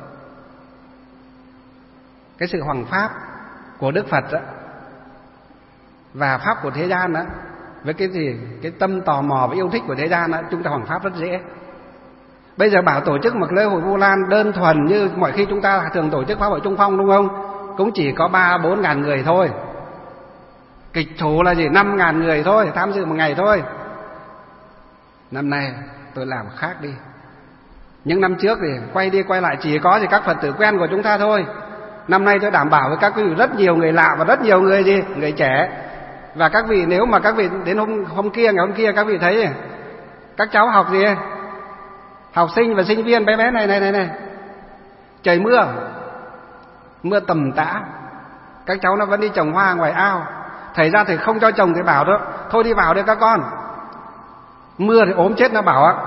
cái sự hoằng pháp của Đức Phật đó, và pháp của thế gian đó, với cái gì cái tâm tò mò và yêu thích của thế gian đó, chúng ta hoằng pháp rất dễ. Bây giờ bảo tổ chức một lễ hội Vu Lan đơn thuần như mọi khi chúng ta thường tổ chức pháp hội Trung Phong, đúng không? Cũng chỉ có ba bốn ngàn người thôi. Kịch thủ là gì? Năm ngàn người thôi, tham dự một ngày thôi. Năm nay tôi làm khác đi. Những năm trước thì quay đi quay lại chỉ có gì các Phật tử quen của chúng ta thôi. Năm nay tôi đảm bảo với các quý vị rất nhiều người lạ và rất nhiều người gì? Người trẻ. Và các vị, nếu mà các vị đến hôm hôm kia, ngày hôm kia các vị thấy các cháu học gì? Học sinh và sinh viên bé bé này này này này. Trời mưa, mưa tầm tã, các cháu nó vẫn đi trồng hoa ngoài ao. Thầy ra thầy không cho trồng, thầy bảo đó, thôi đi vào đi các con. Mưa thì ốm chết nó bảo á.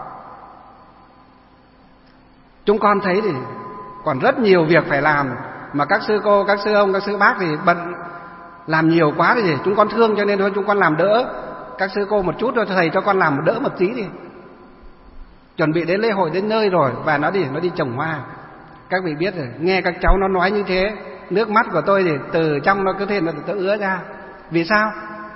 Chúng con thấy thì còn rất nhiều việc phải làm, mà các sư cô, các sư ông, các sư bác thì bận làm nhiều quá thì gì? Chúng con thương cho nên thôi chúng con làm đỡ các sư cô một chút thôi, thầy cho con làm đỡ một tí đi. Chuẩn bị đến lễ hội đến nơi rồi và nó đi nó đi trồng hoa. Các vị biết rồi, nghe các cháu nó nói như thế, nước mắt của tôi thì từ trong nó cứ thế nó tự ứa ra. Vì sao?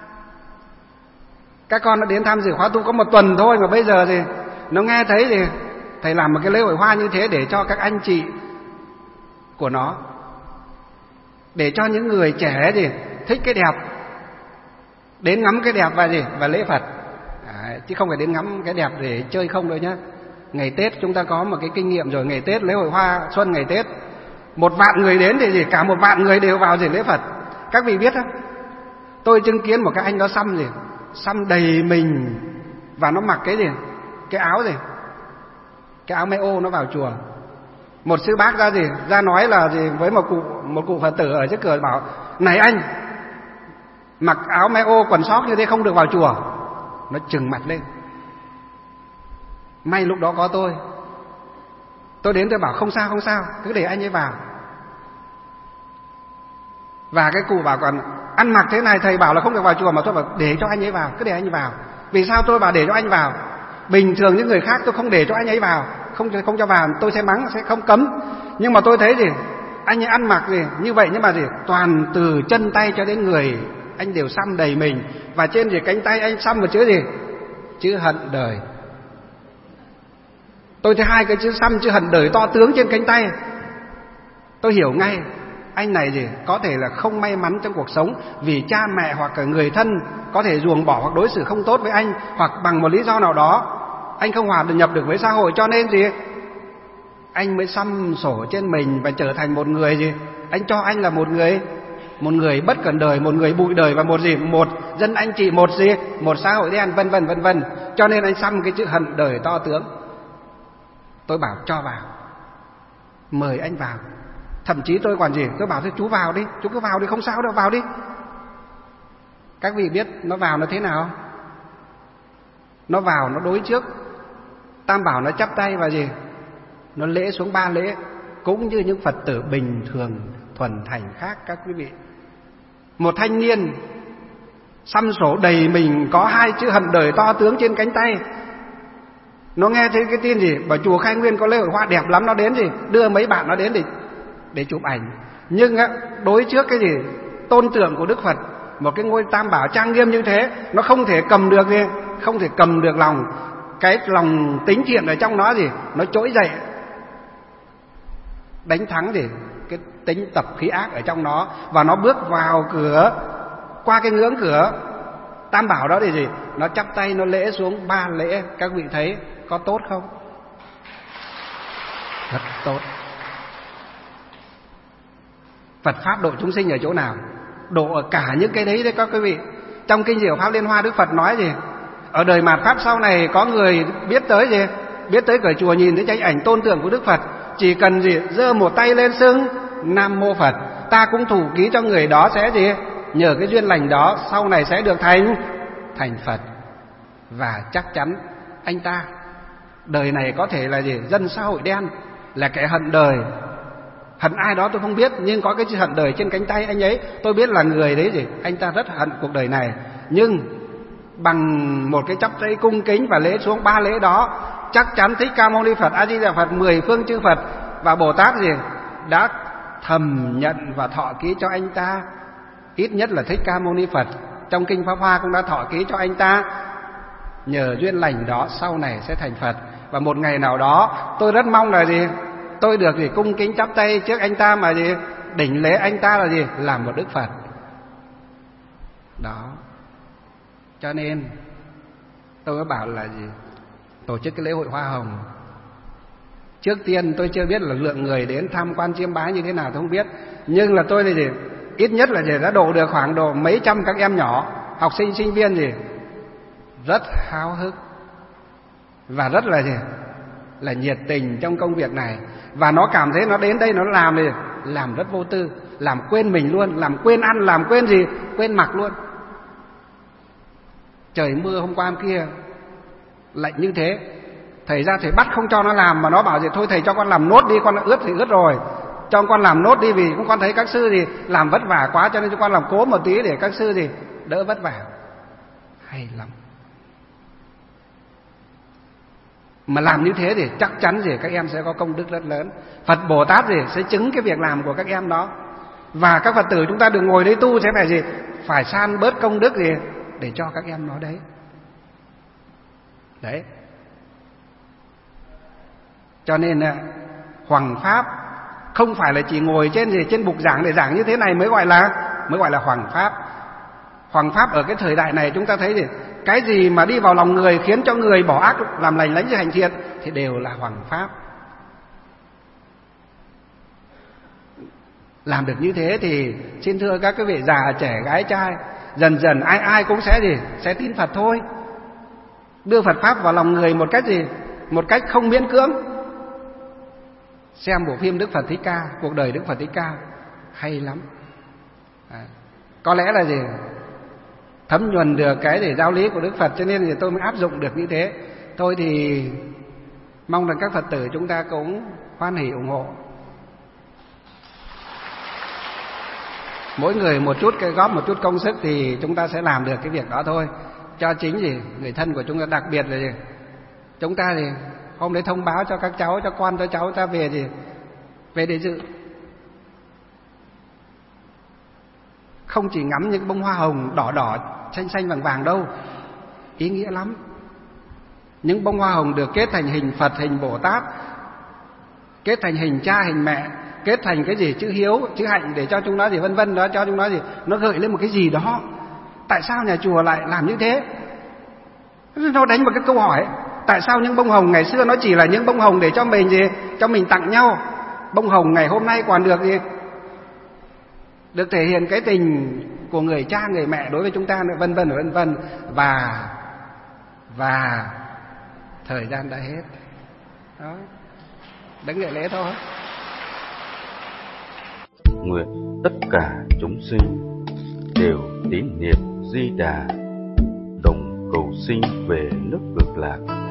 Các con nó đến tham dự khóa tu có một tuần thôi, mà bây giờ thì nó nghe thấy thì thầy làm một cái lễ hội hoa như thế để cho các anh chị của nó, để cho những người trẻ thì thích cái đẹp, đến ngắm cái đẹp và gì và lễ Phật. À, chứ không phải đến ngắm cái đẹp để chơi không đâu nhá. Ngày Tết chúng ta có một cái kinh nghiệm rồi, ngày Tết lễ hội hoa xuân ngày Tết, một vạn người đến thì gì cả một vạn người đều vào gì lễ Phật. Các vị biết không? Tôi chứng kiến một cái anh đó xăm gì, xăm đầy mình và nó mặc cái gì, cái áo gì, cái áo may ô nó vào chùa. Một sư bác ra gì ra nói là gì với một cụ một cụ Phật tử ở trước cửa, bảo này anh, mặc áo may ô quần sót như thế không được vào chùa. Nó trừng mặt lên. May lúc đó có tôi Tôi đến tôi bảo không sao không sao, cứ để anh ấy vào. Và cái cụ bảo còn ăn mặc thế này thầy bảo là không được vào chùa, mà tôi bảo để cho anh ấy vào, cứ để anh ấy vào. Vì sao tôi bảo để cho anh vào? Bình thường những người khác tôi không để cho anh ấy vào, không không cho vào, tôi sẽ mắng, sẽ không cấm. Nhưng mà tôi thấy gì anh ấy ăn mặc gì như vậy, nhưng mà gì toàn từ chân tay cho đến người anh đều xăm đầy mình, và trên gì cánh tay anh xăm một chữ gì, chữ hận đời. Tôi thấy hai cái chữ xăm chữ hận đời to tướng trên cánh tay, tôi hiểu ngay anh này gì có thể là không may mắn trong cuộc sống, vì cha mẹ hoặc là người thân có thể ruồng bỏ hoặc đối xử không tốt với anh, hoặc bằng một lý do nào đó anh không hòa nhập được với xã hội, cho nên gì anh mới xăm sổ trên mình và trở thành một người gì, anh cho anh là một người một người bất cẩn đời, một người bụi đời, và một gì một dân anh chị, một gì một xã hội đen, vân vân vân vân. Cho nên anh xăm cái chữ hận đời to tướng. Tôi bảo cho vào. mời anh vào. Thậm chí tôi còn gì, tôi bảo thôi chú vào đi, chú cứ vào đi, không sao đâu, vào đi. Các vị biết nó vào nó thế nào? Nó vào nó đối trước Tam Bảo, nó chắp tay và gì? Nó lễ xuống ba lễ, cũng như những Phật tử bình thường thuần thành khác các quý vị. Một thanh niên xăm sổ đầy mình có hai chữ hận đời to tướng trên cánh tay, nó nghe thấy cái tin gì bảo chùa Khai Nguyên có lễ hội hoa đẹp lắm, nó đến gì đưa mấy bạn nó đến để để chụp ảnh. Nhưng á, đối trước cái gì tôn tượng của Đức Phật, một cái ngôi Tam Bảo trang nghiêm như thế, nó không thể cầm được gì, không thể cầm được lòng cái lòng tính thiện ở trong nó gì, nó trỗi dậy đánh thắng gì cái tính tập khí ác ở trong nó, và nó bước vào cửa, qua cái ngưỡng cửa Tam Bảo đó thì gì, nó chắp tay nó lễ xuống ba lễ. Các vị thấy có tốt không? Rất tốt. Phật pháp độ chúng sinh ở chỗ nào? Độ ở cả những cái đấy đấy các quý vị. Trong kinh Diệu Pháp Liên Hoa, Đức Phật nói gì? Ở đời mạt pháp sau này có người biết tới gì? Biết tới cửa chùa nhìn thấy tranh ảnh tôn tượng của Đức Phật, chỉ cần gì giơ một tay lên xưng Nam Mô Phật, ta cũng thủ ký cho người đó sẽ gì? Nhờ cái duyên lành đó sau này sẽ được thành thành Phật. Và chắc chắn anh ta đời này có thể là gì? Dân xã hội đen, là kẻ hận đời. Hận ai đó tôi không biết, nhưng có cái chữ hận đời trên cánh tay anh ấy, tôi biết là người đấy gì, anh ta rất hận cuộc đời này. Nhưng bằng một cái chắp tay cung kính và lễ xuống ba lễ đó, chắc chắn Thích Ca Mâu Ni Phật, A Di Đà Phật, mười phương chư Phật và Bồ Tát gì đã thầm nhận và thọ ký cho anh ta. Ít nhất là Thích Ca Mâu Ni Phật trong kinh Pháp Hoa cũng đã thọ ký cho anh ta, nhờ duyên lành đó sau này sẽ thành Phật. Và một ngày nào đó tôi rất mong là gì, tôi được gì cung kính chắp tay trước anh ta mà gì đỉnh lễ anh ta là gì, làm một Đức Phật đó. Cho nên tôi mới bảo là gì, tổ chức cái lễ hội hoa hồng, trước tiên tôi chưa biết là lượng người đến tham quan chiêm bái như thế nào tôi không biết, nhưng là tôi là gì, ít nhất là gì đã độ được khoảng độ mấy trăm các em nhỏ, học sinh sinh viên gì rất háo hức và rất là gì là nhiệt tình trong công việc này. Và nó cảm thấy nó đến đây nó làm gì, làm rất vô tư, làm quên mình luôn, làm quên ăn, làm quên gì, quên mặc luôn. Trời mưa hôm qua hôm kia lạnh như thế, thầy ra thầy bắt không cho nó làm, mà nó bảo gì thôi thầy cho con làm nốt đi, con đã ướt thì ướt rồi, cho con làm nốt đi, vì con thấy các sư gì làm vất vả quá, cho nên cho con làm cố một tí để các sư gì đỡ vất vả. Hay lắm. Mà làm như thế thì chắc chắn gì các em sẽ có công đức rất lớn. Phật Bồ Tát gì sẽ chứng cái việc làm của các em đó. Và các Phật tử chúng ta đừng ngồi đấy tu sẽ phải gì, phải san bớt công đức gì để cho các em nó đấy. Đấy. Cho nên hoằng pháp không phải là chỉ ngồi trên gì trên bục giảng để giảng như thế này mới gọi là mới gọi là hoằng pháp. Hoằng pháp ở cái thời đại này chúng ta thấy gì, cái gì mà đi vào lòng người khiến cho người bỏ ác làm lành, lánh hành thiện thì đều là hoằng pháp. Làm được như thế thì xin thưa các quý vị già trẻ gái trai, dần dần ai ai cũng sẽ gì sẽ tin Phật thôi. Đưa Phật pháp vào lòng người một cách gì, một cách không miễn cưỡng. Xem bộ phim Đức Phật Thích Ca, cuộc đời Đức Phật Thích Ca hay lắm. À, có lẽ là gì thấm nhuần được cái để giáo lý của Đức Phật, cho nên thì tôi mới áp dụng được như thế. Tôi thì mong rằng các Phật tử chúng ta cũng hoan hỉ ủng hộ, mỗi người một chút, cái góp một chút công sức thì chúng ta sẽ làm được cái việc đó thôi, cho chính gì người thân của chúng ta. Đặc biệt là gì chúng ta thì hôm đấy thông báo cho các cháu, cho con cho cháu ta về gì về để dự, không chỉ ngắm những bông hoa hồng đỏ đỏ xanh xanh vàng vàng đâu, ý nghĩa lắm. Những bông hoa hồng được kết thành hình Phật, hình Bồ Tát, kết thành hình cha, hình mẹ, kết thành cái gì chữ hiếu, chữ hạnh để cho chúng nó gì vân vân đó, cho chúng nó gì nó gợi lên một cái gì đó. Tại sao nhà chùa lại làm như thế? Nó đánh một cái câu hỏi, tại sao những bông hồng ngày xưa nó chỉ là những bông hồng để cho mình gì, cho mình tặng nhau, bông hồng ngày hôm nay còn được gì, được thể hiện cái tình của người cha người mẹ đối với chúng ta nữa, vân vân vân vân. Và và thời gian đã hết đó, đánh lễ lễ thôi. nguyện tất cả chúng sinh đều tín niệm Di Đà, đồng cầu sinh về nước Cực Lạc.